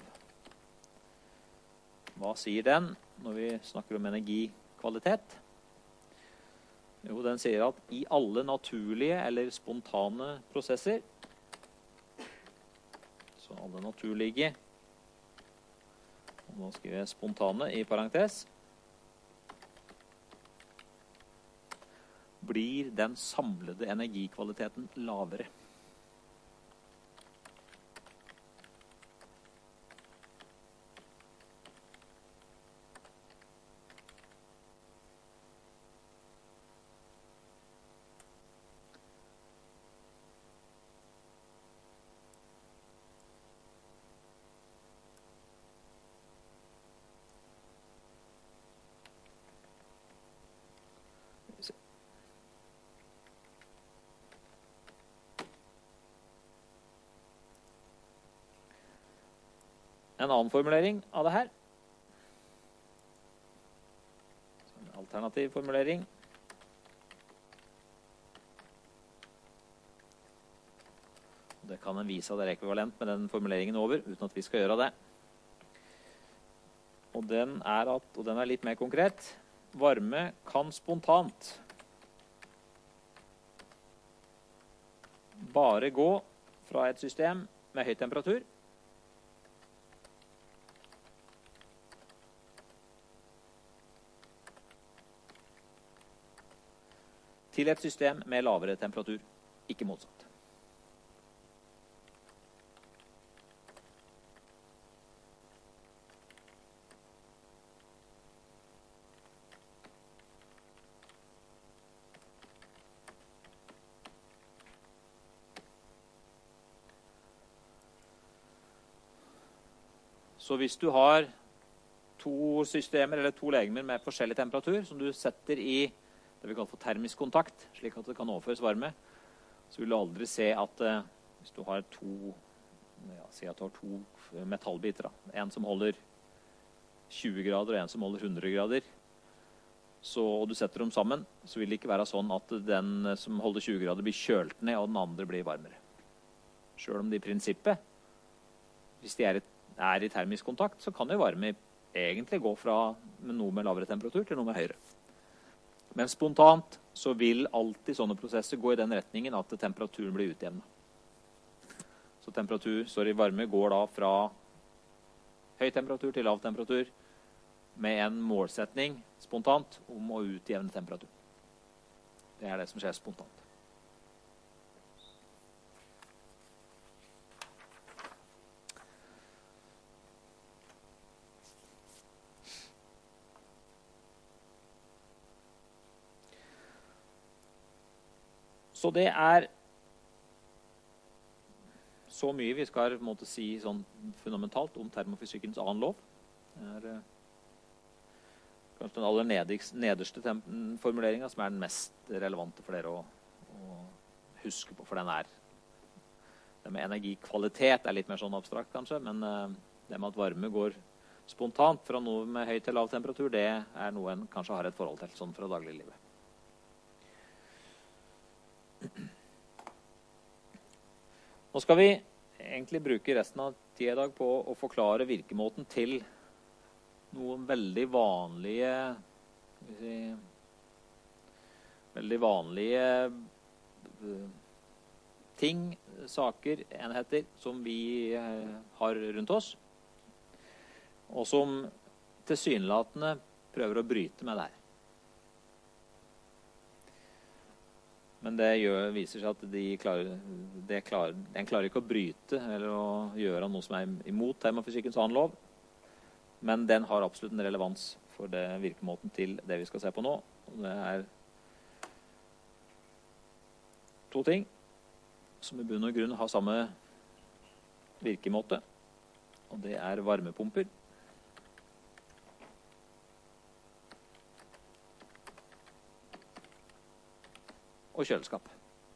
Hva sier den når vi snakker om energikvalitet? Jo, den sier at i alle naturlige eller spontane prosesser, så alle naturlige, og nå skriver jeg spontane i parentes, blir den samlede energikvaliteten lavere. En annen formulering av det her. En alternativ formulering. Det kan en vise at det er ekvivalent med den formuleringen over, uten at vi skal gjøre det. Og den er litt mer konkret. Varme kan spontant bare gå fra et system med høy temperatur til et system med lavere temperatur, ikke motsatt. Så hvis du har to systemer eller to legemer med forskjellig temperatur som du setter i det vi kaller for termisk kontakt, slik at det kan overføres varme, så vil du aldri se at hvis du har to metallbiter, en som holder 20 grader og en som holder 100 grader, og du setter dem sammen, så vil det ikke være sånn at den som holder 20 grader blir kjølt ned, og den andre blir varmere. Selv om det i prinsippet, hvis de er i termisk kontakt, så kan jo varme egentlig gå fra noe med lavere temperatur til noe med høyere. Men spontant så vil alltid sånne prosesser gå i den retningen at temperaturen blir utjevnet. Så varme går da fra høy temperatur til lav temperatur med en målsetning spontant om å utjevne temperatur. Det er det som skjer spontant. Så det er så mye vi skal måtte si sånn fundamentalt om termofysikkens annen lov. Det er kanskje den aller nederste formuleringen som er den mest relevante for dere å huske på, for det med energikvalitet er litt mer sånn abstrakt kanskje, men det med at varme går spontant fra noe med høy til lav temperatur, det er noe en kanskje har et forhold til sånn fra dagliglivet. Nå skal vi egentlig bruke resten av tiden i dag på å forklare virkemåten til noen veldig vanlige ting, saker, enheter som vi har rundt oss, og som tilsynelatende prøver å bryte med det her. Men det viser seg at en klarer ikke å bryte eller å gjøre noe som er imot termofysikkens annen lov, men den har absolutt en relevans for virkemåten til det vi skal se på nå. Og det er to ting som i bunn og grunn har samme virkemåte, og det er varmepumper og kjøleskap.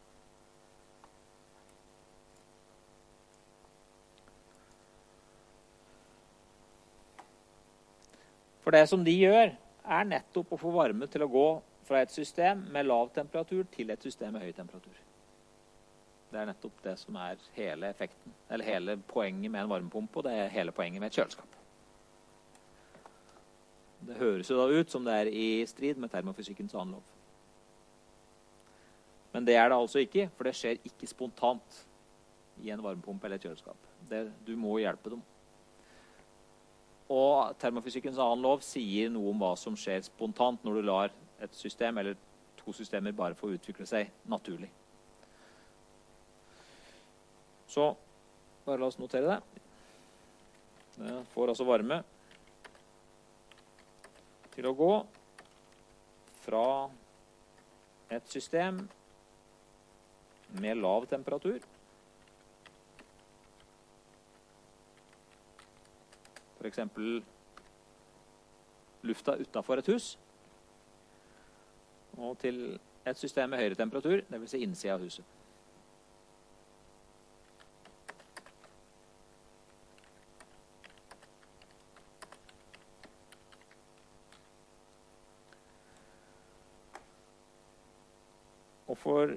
For det som de gjør, er nettopp å få varme til å gå fra et system med lav temperatur til et system med høy temperatur. Det er nettopp det som er hele effekten, eller hele poenget med en varmepumpe, og det er hele poenget med et kjøleskap. Det høres jo da ut som det er i strid med termofysikkens annen lov. Men det er det altså ikke, for det skjer ikke spontant i en varmepumpe eller et kjøleskap. Du må hjelpe dem. Og termofysikkens annen lov sier noe om hva som skjer spontant når du lar et system eller to systemer bare få utvikle seg naturlig. Så bare la oss notere det. Det får altså varme til å gå fra et system med lav temperatur, for eksempel lufta utenfor et hus, og til et system med høyere temperatur, det vil si innsida av huset. Og for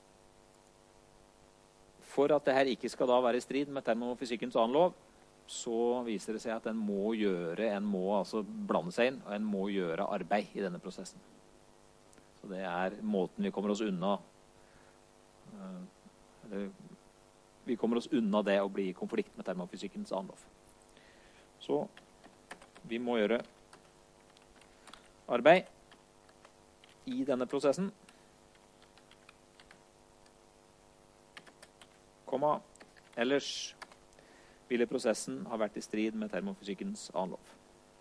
at dette ikke skal da være i strid med termofysikkens annen lov, så viser det seg at en må altså blande seg inn, og en må gjøre arbeid i denne prosessen. Så det er måten vi kommer oss unna. Vi kommer oss unna det å bli i konflikt med termofysikkens annen lov. Så vi må gjøre arbeid i denne prosessen. Ellers ville prosessen ha vært i strid med termofysikkens annen lov.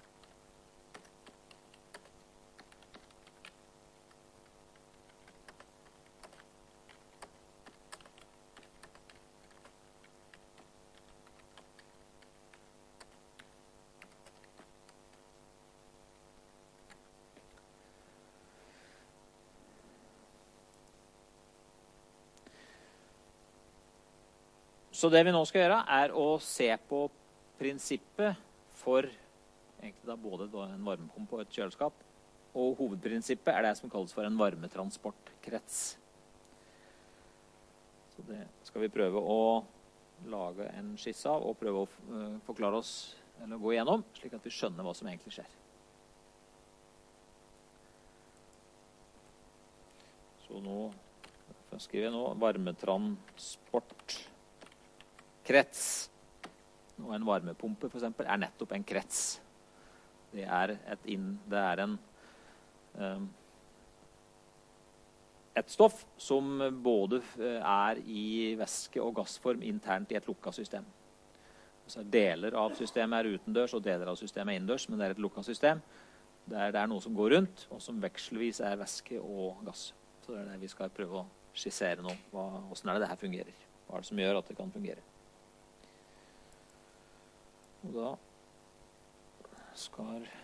Så det vi nå skal gjøre er å se på prinsippet for egentlig da både en varmepumpe og et kjøleskap og hovedprinsippet er det som kalles for en varmetransportkrets. Så det skal vi prøve å lage en skisse av og prøve å forklare oss, eller gå igjennom, slik at vi skjønner hva som egentlig skjer. Så nå skriver jeg nå varmetransportkrets. Og en varmepumpe for eksempel er nettopp en krets. Det er et stoff som både er i væske- og gassform internt i et lukket system. Så deler av systemet er utendørs, og deler av systemet er innendørs, men det er et lukket system. Det er noe som går rundt, og som vekselvis er væske og gass. Så det er det vi skal prøve å skissere nå. Hvordan er det her fungerer? Hva er det som gjør at det kan fungere? Og da skal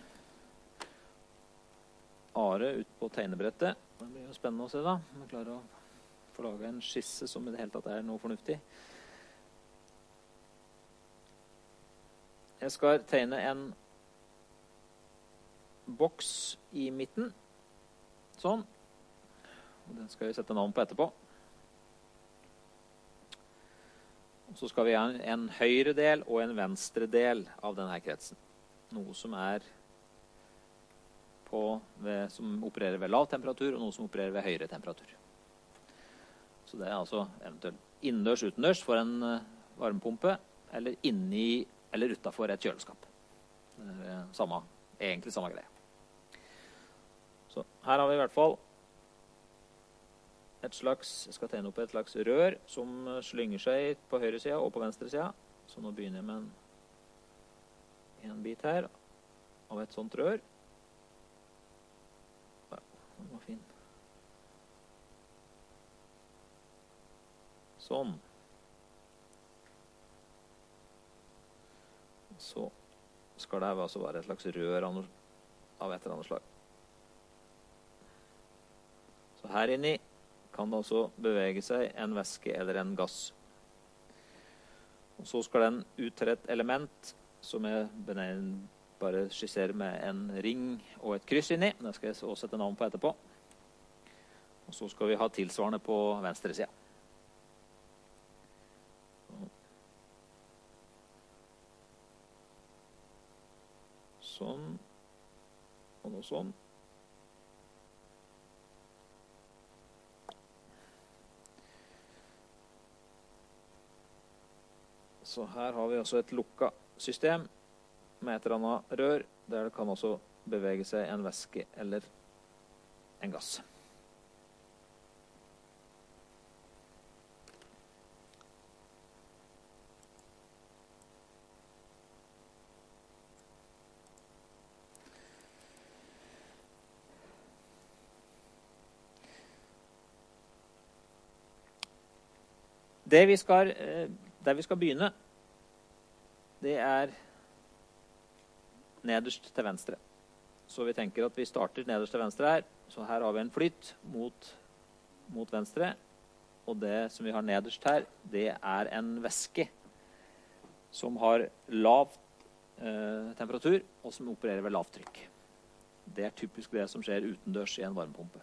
Are ut på tegnebrettet. Det blir jo spennende å se da. Om vi klarer å få lage en skisse som i det hele tatt er noe fornuftig. Jeg skal tegne en boks i midten. Sånn. Og den skal vi sette navn på etterpå. Og så skal vi ha en høyre del og en venstre del av denne kretsen. Noe som som opererer ved lav temperatur, og noe som opererer ved høyere temperatur. Så det er altså eventuelt innendørs, utendørs for en varmepumpe, eller inni eller utenfor et kjøleskap. Det er egentlig samme greie. Så her har vi i hvert fall jeg skal tegne opp et slags rør som slynger seg på høyre siden og på venstre siden. Så nå begynner jeg med en bit her av et sånt rør. Ja, den var fin. Sånn. Så skal det altså være et slags rør av et eller annet slag. Så her inni kan det også bevege seg en væske eller en gass. Og så skal den ut til et element som jeg bare skisserer med en ring og et kryss inni. Det skal jeg også sette navn på etterpå. Og så skal vi ha tilsvarende på venstre siden. Sånn. Og nå sånn. Så her har vi også et lukket system med et eller annet rør, der det kan også bevege seg en væske eller en gass. Der vi skal begynne, det er nederst til venstre. Så vi tenker at vi starter nederst til venstre her. Så her har vi en flyt mot venstre. Og det som vi har nederst her, det er en væske som har lav temperatur, og som opererer ved lavt trykk. Det er typisk det som skjer utendørs i en varmepumpe.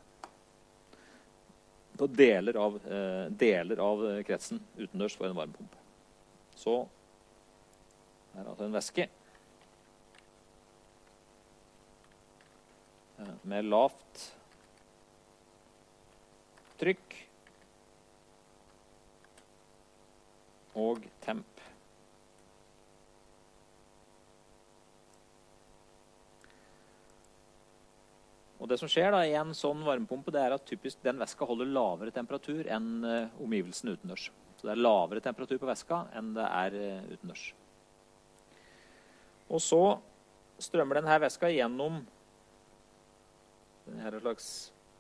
På deler av kretsen utendørs for en varmepumpe. Så her er altså en væske med lavt trykk og temp. Og det som skjer da i en sånn varmepumpe, det er at typisk den væska holder lavere temperatur enn omgivelsene utendørs. Så det er lavere temperatur på væska enn det er utendørs. Og så strømmer denne væska gjennom denne slags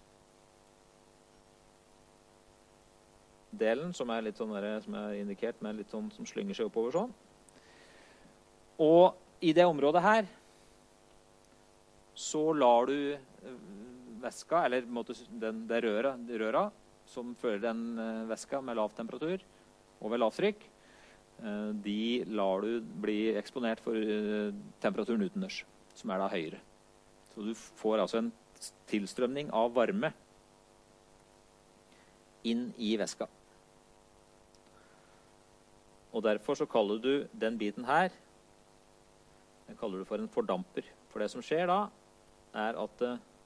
delen, som er litt sånn der, som er indikert med litt sånn som slynger seg oppover sånn. Og i det området her så lar du væska, eller det røra som fører den væska med lav temperatur og ved lavtrykk, de lar du bli eksponert for temperaturen utendørs, som er da høyere. Så du får altså en tilstrømning av varme inn i væska. Og derfor så kaller du den biten her, den kaller du for en fordamper. For det som skjer da, er at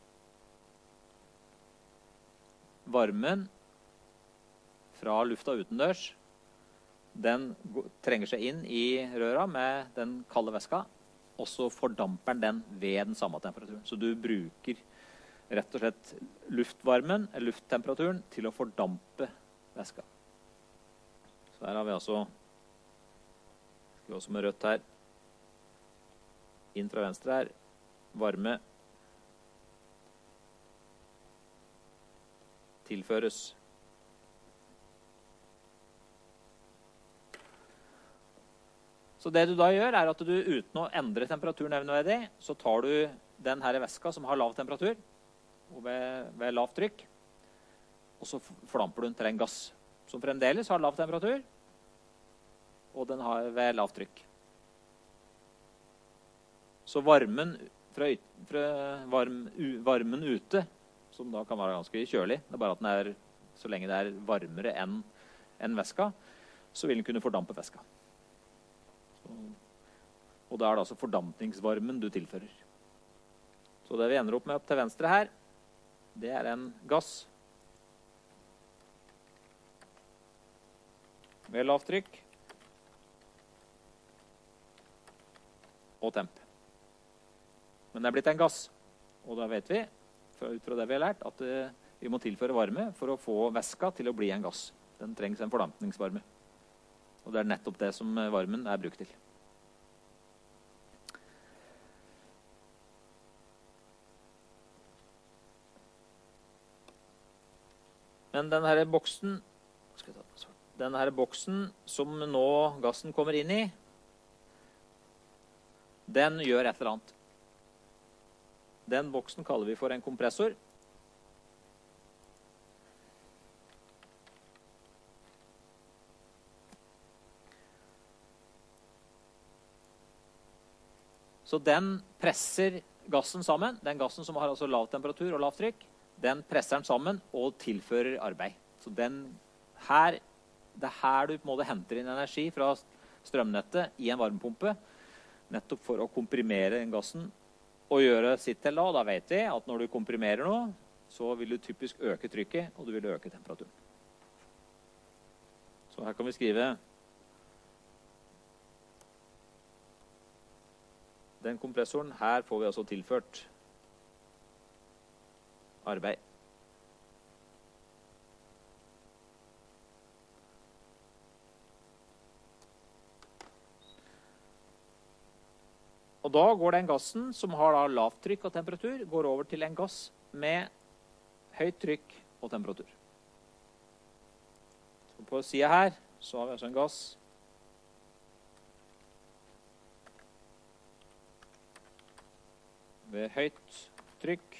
varmen fra lufta utendørs, den trenger seg inn i røra med den kalde væska, og så fordamper den ved den samme temperaturen. Så du bruker rett og slett luftvarmen, eller lufttemperaturen, til å fordampe væska. Så her har vi altså, skal vi også med rødt her, inn fra venstre her, varme tilføres. Så det du da gjør er at du uten å endre temperaturen nevneverdig, så tar du den her væska som har lav temperatur, og ved lavt trykk, og så fordamper du den til en gass som fremdeles har lav temperatur, og den har ved lavt trykk. Så varmen varmen ute, som da kan være ganske kjølig, det er bare at den er, så lenge det er varmere enn væska, så vil den kunne fordampe væska. Og da er det altså fordampningsvarmen du tilfører. Så det vi ender opp med opp til venstre her, det er en gass ved lavt trykk og temp. Men det er blitt en gass, og da vet vi, ut fra det vi har lært, at vi må tilføre varme for å få væska til å bli en gass. Den trengs en fordampningsvarme. Og det er nettopp det som varmen er brukt til. Men denne boksen som nå gassen kommer inn i, den gjør et eller annet. Den boksen kaller vi for en kompressor. Så den presser gassen sammen. Den gassen som har altså lav temperatur og lavt trykk, den presser den sammen og tilfører arbeid. Så det er her du på en måte henter inn energi fra strømnettet i en varmepumpe, nettopp for å komprimere den gassen og gjøre sitt til da. Da vet vi at når du komprimerer noe, så vil du typisk øke trykket, og du vil øke temperaturen. Så her kan vi skrive den kompressoren. Her får vi altså tilført arbeid. Og da går den gassen som har da lavt trykk og temperatur, går over til en gass med høyt trykk og temperatur. Så på siden her så har vi altså en gass ved høyt trykk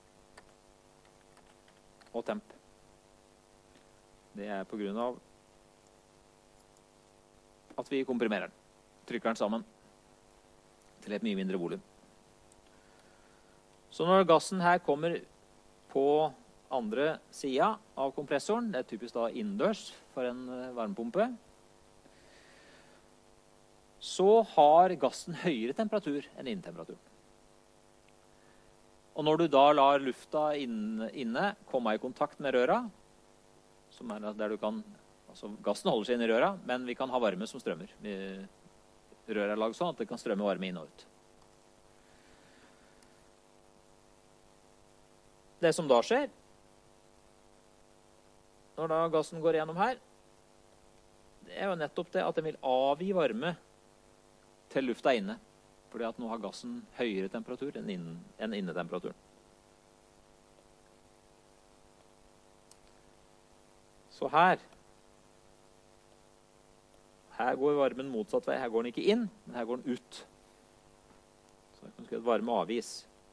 og temp. Det er på grunn av at vi komprimerer den, trykker den sammen til et mye mindre volum. Så når gassen her kommer på andre siden av kompressoren, det er typisk da innendørs for en varmepumpe, så har gassen høyere temperatur enn innetemperaturen. Og når du da lar lufta inne komme i kontakt med røra, som er der du kan, altså gassen holder seg inne i røra, men vi kan ha varme som strømmer. Røra er laget sånn at det kan strømme varme inn og ut. Det som da skjer, når da gassen går gjennom her, det er jo nettopp det at den vil avgi varme til lufta inne. Fordi at nå har gassen høyere temperatur enn innetemperaturen. Så her går varmen motsatt vei. Her går den ikke inn, men her går den ut. Så jeg kan skrive et varme avvis.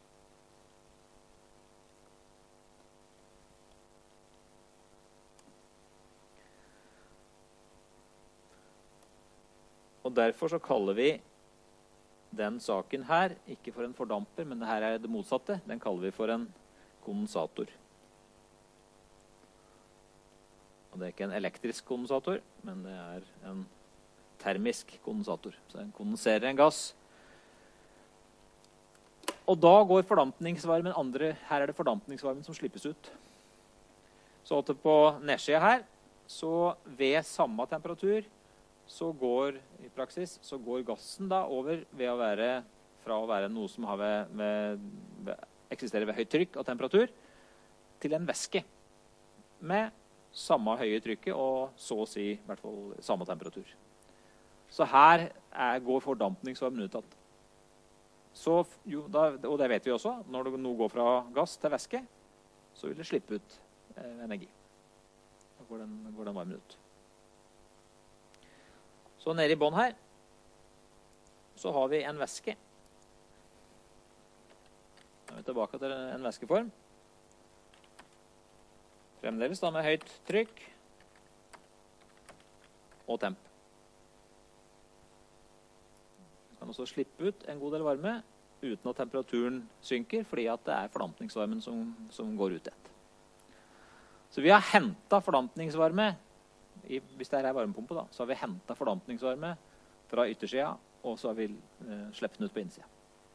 Og derfor så kaller vi den saken her, ikke for en fordamper, men det her er det motsatte. Den kaller vi for en kondensator. Og det er ikke en elektrisk kondensator, men det er en termisk kondensator. Så den kondenserer en gass. Og da går fordampningsvarmen her er det fordampningsvarmen som slippes ut. Så på nedsida her, så ved samme temperatur, så går, i praksis, så går gassen da over ved å være, fra å være noe som har eksisterer ved høyt trykk og temperatur, til en væske med samme høye trykket og så å si i hvert fall samme temperatur. Så her går fordampningsvarmen ut. Så, og det vet vi også, når noe går fra gass til væske, så vil det slippe ut energi. Da går den varmen ut. Så nede i bånd her, så har vi en væske. Da er vi tilbake til en væskeform. Fremdeles da med høyt trykk og temp. Vi kan også slippe ut en god del varme uten at temperaturen synker, fordi at det er fordampningsvarmen som går ut igjen. Så vi har hentet fordampningsvarme, hvis det er varmepumpe da, så har vi hentet fordampningsvarme fra yttersida, og så har vi sleppet den ut på innsida.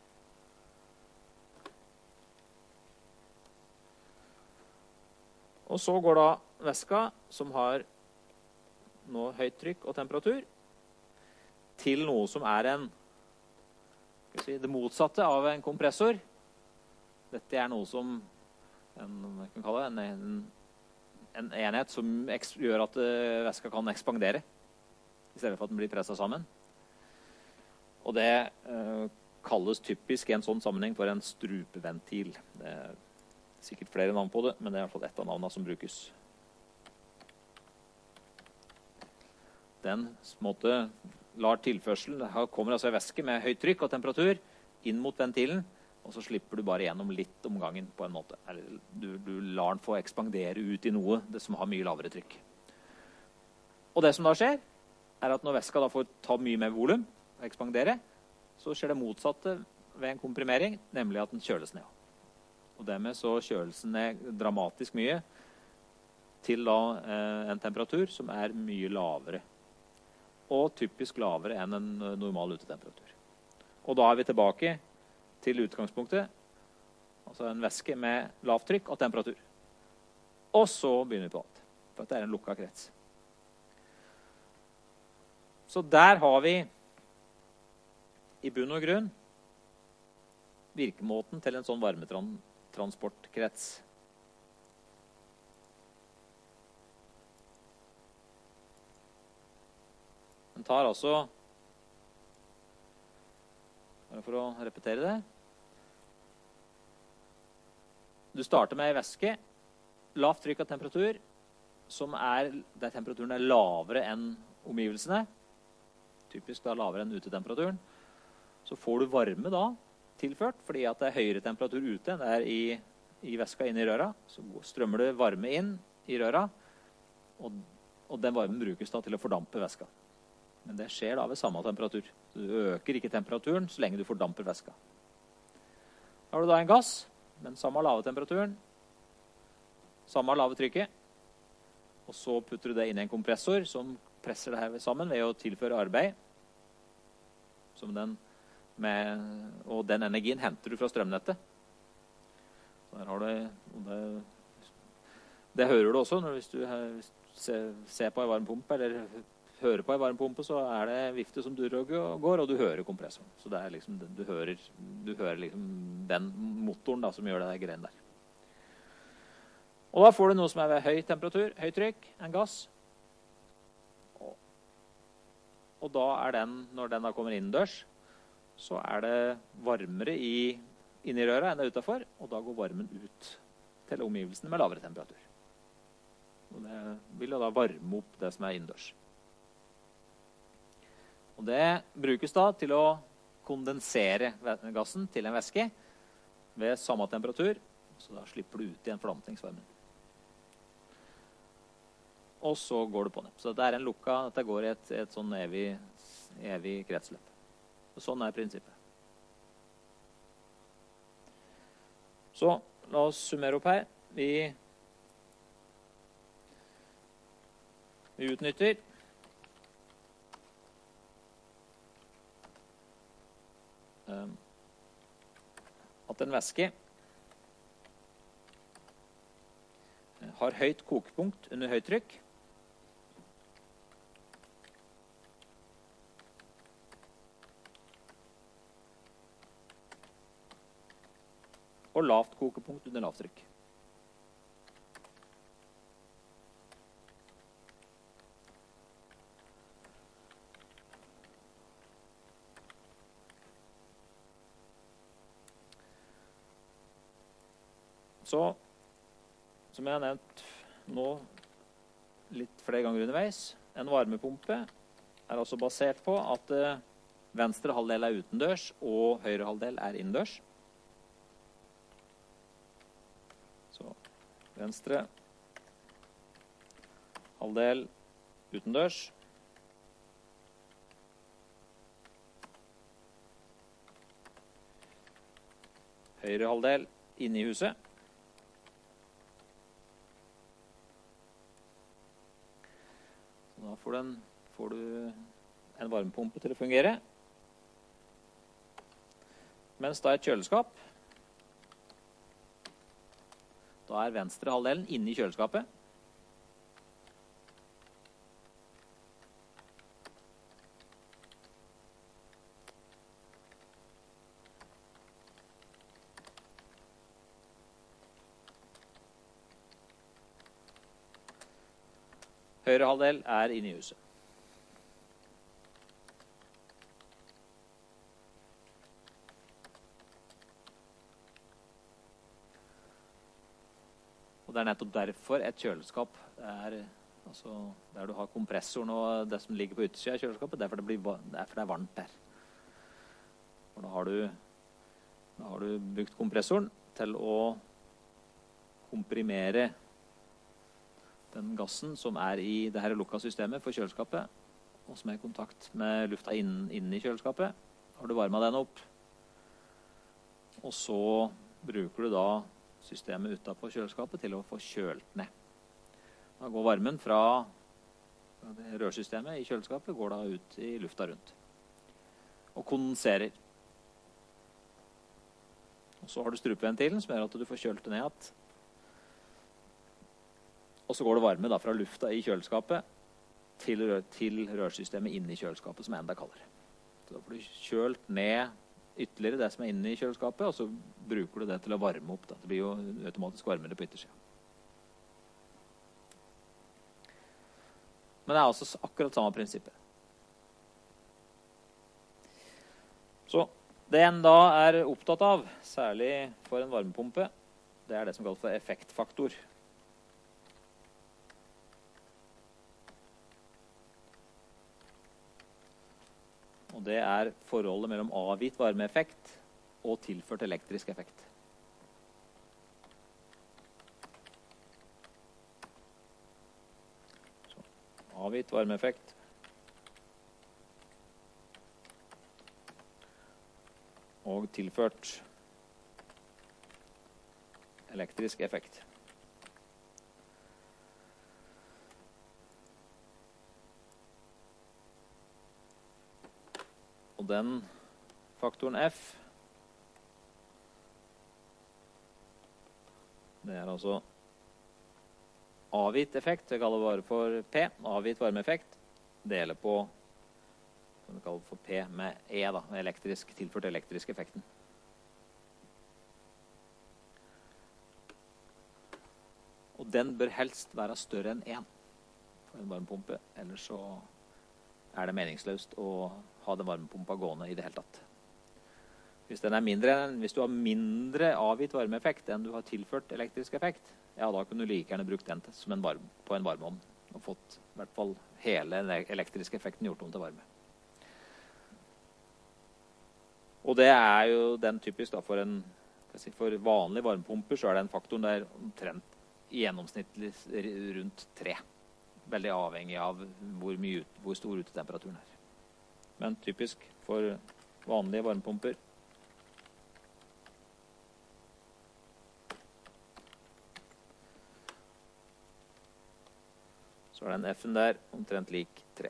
Og så går da væska, som har nå høyt trykk og temperatur, til noe som er det motsatte av en kompressor. Dette er noe som jeg kan kalle en enhet som gjør at væska kan ekspandere, i stedet for at den blir presset sammen. Og det kalles typisk i en sånn sammenheng for en strupeventil. Det er sikkert flere navn på det, men det er i hvert fall et av navnene som brukes. Den måte lar tilførselen, her kommer altså en væske med høyt trykk og temperatur inn mot ventilen, og så slipper du bare gjennom litt om gangen på en måte. Eller du lar den få ekspandere ut i noe det som har mye lavere trykk. Og det som da skjer, er at når væska da får ta mye mer volum og ekspandere, så skjer det motsatte ved en komprimering, nemlig at den kjøles ned. Og dermed så kjøles den ned dramatisk mye til da en temperatur som er mye lavere. Og typisk lavere enn en normal utetemperatur. Og da er vi tilbake til utgangspunktet, altså en væske med lavt trykk og temperatur. Og så begynner vi på alt, for at det er en lukket krets. Så der har vi i bunn og grunn virkemåten til en sånn varmetransportkrets. Den tar altså, bare for å repetere det, du starter med en væske, lavt trykk og temperatur, der temperaturen er lavere enn omgivelsene, typisk da lavere enn utetemperaturen, så får du varme da tilført, fordi at det er høyere temperatur ute enn det er i væska inne i røra, så strømmer det varme inn i røra, og den varmen brukes da til å fordampe væska. Men det skjer da ved samme temperatur. Så du øker ikke temperaturen så lenge du fordamper væska. Da har du da en gass, med samme lave temperaturen, samme lave trykket, og så putter du det inn i en kompressor som presser det her sammen ved å tilføre arbeid, og den energien henter du fra strømnettet. Så der har du, det hører du også hvis du ser på en varmepumpe, eller hører på en varmepumpe, så er det vifte som durrer og går, og du hører kompressoren. Så det er liksom, du hører liksom den motoren da, som gjør det greien der. Og da får du noe som er ved høy temperatur, høy trykk, en gass. Og da er når den da kommer innendørs, så er det varmere inni røra enn det utenfor, og da går varmen ut til omgivelsene med lavere temperatur. Og det vil da varme opp det som er innendørs. Og det brukes da til å kondensere gassen til en væske ved samme temperatur, så da slipper du ut igjen fordampningsvarmen. Og så går det på ned. Så det er en lukka, dette går i et sånn evig kretsløp. Og sånn er prinsippet. Så la oss summere opp her. Vi utnytter at en væske har høyt kokepunkt under høyt trykk, og lavt kokepunkt under lavt trykk. Så, som jeg har nevnt nå litt flere ganger underveis, en varmepumpe er altså basert på at venstre halvdel er utendørs og høyre halvdel er innendørs. Så venstre halvdel utendørs. Høyre halvdel inne i huset. Da får du en varmepumpe til å fungere. Mens da et kjøleskap, da er venstre halvdelen inne i kjøleskapet. Høyre halvdel er inne i huset. Og det er nettopp derfor et kjøleskap er, altså der du har kompressoren og det som ligger på utsiden av kjøleskapet, derfor det er varmt der. Og da har du brukt kompressoren til å komprimere den gassen som er i det her lukka systemet for kjøleskapet, og som er i kontakt med lufta innen i kjøleskapet. Har du varmet den opp, og så bruker du da systemet utenfor kjøleskapet til å få kjølt ned. Da går varmen fra det rørsystemet i kjøleskapet, går da ut i lufta rundt, og kondenserer. Og så har du strupeventilen som gjør at du får kjølt det ned igjen. Og så går det varme da fra lufta i kjøleskapet til rørsystemet inne i kjøleskapet, som er enda kaldere. Så da får du kjølt ned ytterligere det som er inne i kjøleskapet, og så bruker du det til å varme opp. Da. Det blir jo automatisk varmere på yttersiden. Men det er altså akkurat samme prinsippet. Så det en da er opptatt av, særlig for en varmepumpe, det er det som kalles for effektfaktor. Og det er forholdet mellom avgitt varmeeffekt og tilført elektrisk effekt. Så, avgitt varmeeffekt og tilført elektrisk effekt. Og den faktoren F, det er altså avgitt effekt, jeg kaller det bare for P, avgitt varmeeffekt, deler på, som vi kaller for P med E, da, tilført elektrisk effekten. Og den bør helst være større enn 1 for en varmepumpe, ellers så er det meningsløst å ha den varmepumpa gående i det hele tatt. Hvis du har mindre avgitt varmeeffekt enn du har tilført elektrisk effekt, ja, da kan du like gjerne brukt den på en varmeovn og fått i hvert fall hele den elektriske effekten gjort om til varme. Og det er jo den typisk da for vanlige varmepumper, så er den faktoren der omtrent i gjennomsnittlig rundt 3. Veldig avhengig av hvor stor utetemperaturen er. Men typisk for vanlige varmepumper Så den F-en der omtrent lik 3.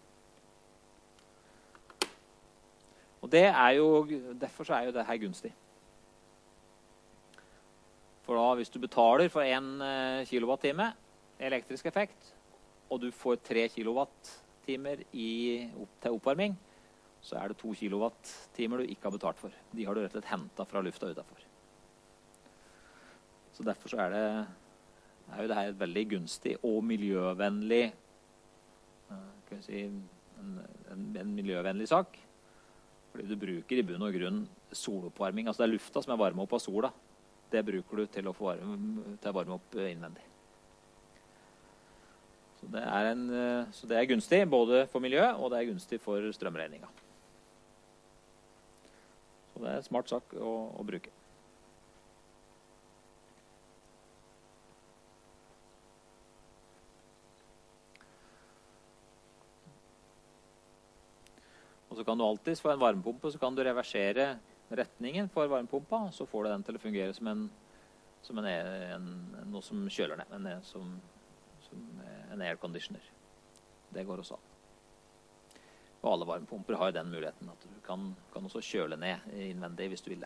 Og derfor så jo det her gunstig. For da, hvis du betaler for 1 kilowattime elektrisk effekt, og du får 3 kilowattimer til oppvarming, så det 2 kilowattimer du ikke har betalt for. De har du rett og slett hentet fra lufta utenfor. Så derfor så jo det her et veldig gunstig og miljøvennlig, kan vi si, en miljøvennlig sak. Fordi du bruker i bunn og grunn soloppvarming. Altså det lufta som varme opp av sola. Det bruker du til å varme opp innvendig. Så det gunstig både for miljø, og det gunstig for strømregninga. Så det en smart sak å bruke. Og så kan du alltid få en varmepumpe, så kan du reversere retningen for varmepumpa, så får du den til å fungere som noe som kjøler ned, som en airconditioner. Det går også an. Og alle varmepumper har den muligheten at du kan også kjøle ned innvendig hvis du vil det.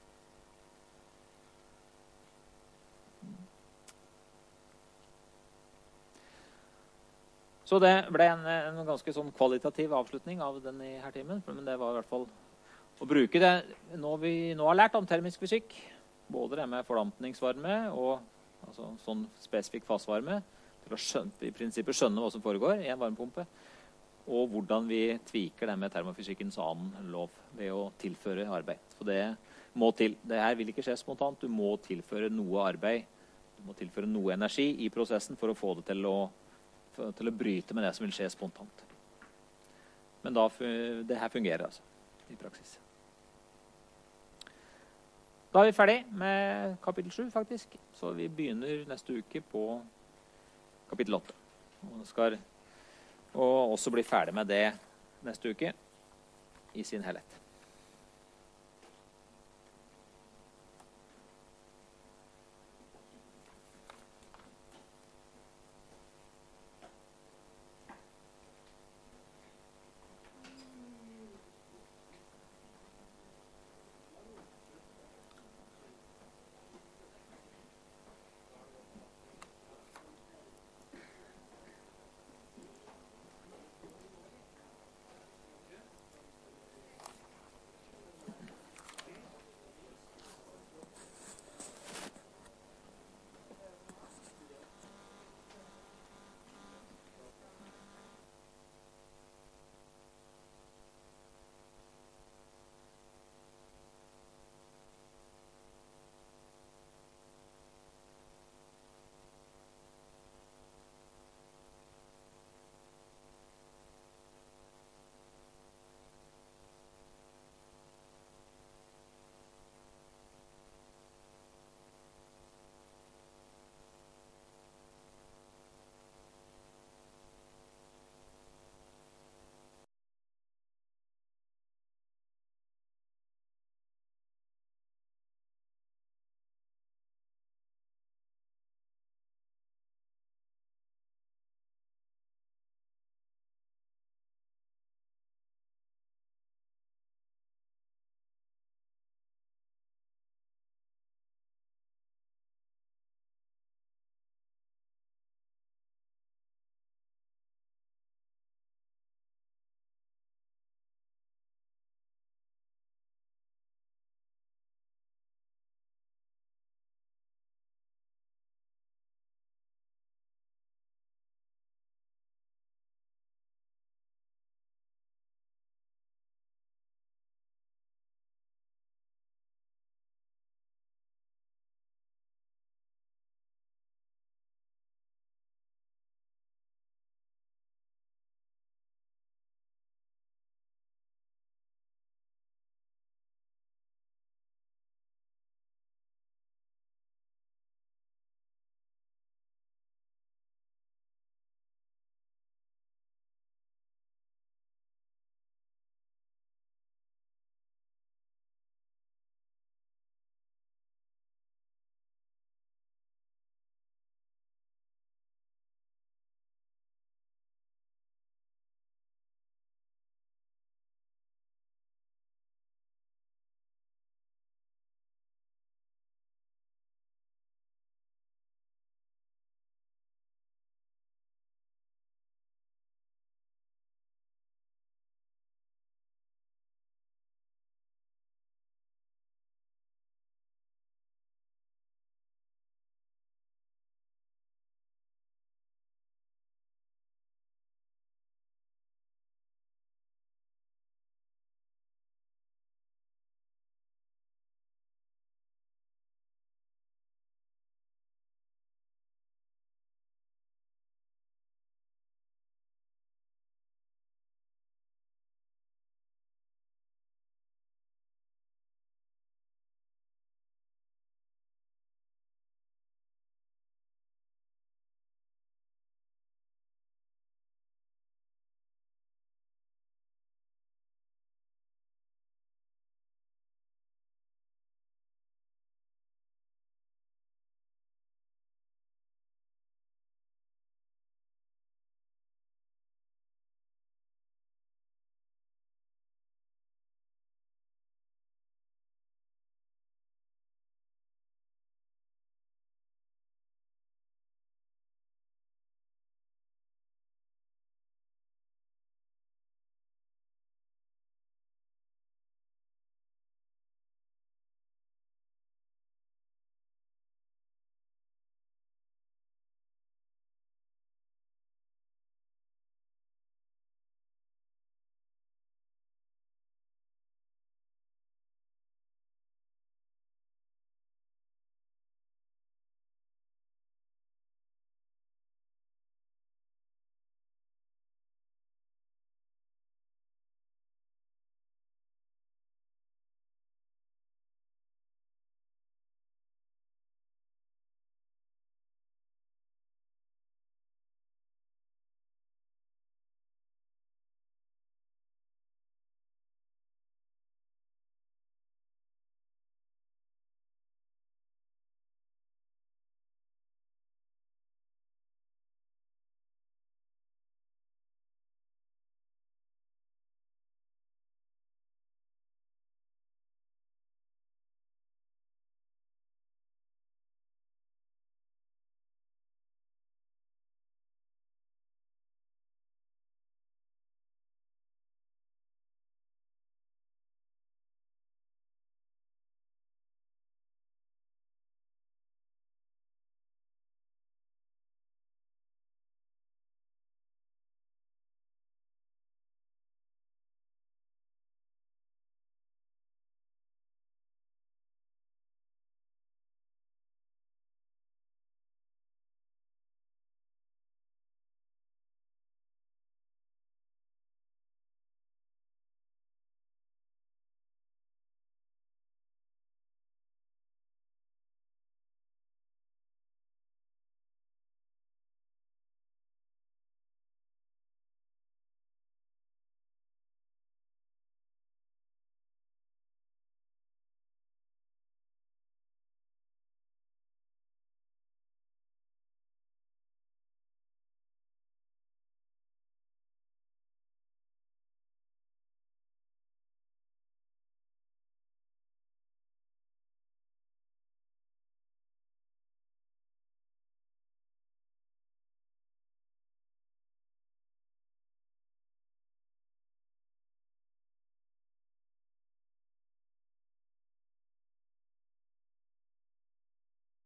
Så det ble en ganske sånn kvalitativ avslutning av denne her timen, men det var i hvert fall å bruke det når vi nå har lært om termisk fysikk, både det med fordampningsvarme og altså sånn spesifikk fastvarme, til å i prinsippet skjønne hva som foregår i en varmepumpe, og hvordan vi tviker det med termofysikkens annen lov ved å tilføre arbeid. For det må til. Det her vil ikke skje spontant. Du må tilføre noe arbeid, du må tilføre noe energi i prosessen for å få det til å bryte med det som vil skje spontant. Men det her fungerer altså i praksis. Da vi ferdig med kapittel 7 faktisk, så vi begynner neste uke på kapittel 8. Og skal også bli ferdig med det neste uke i sin helhet.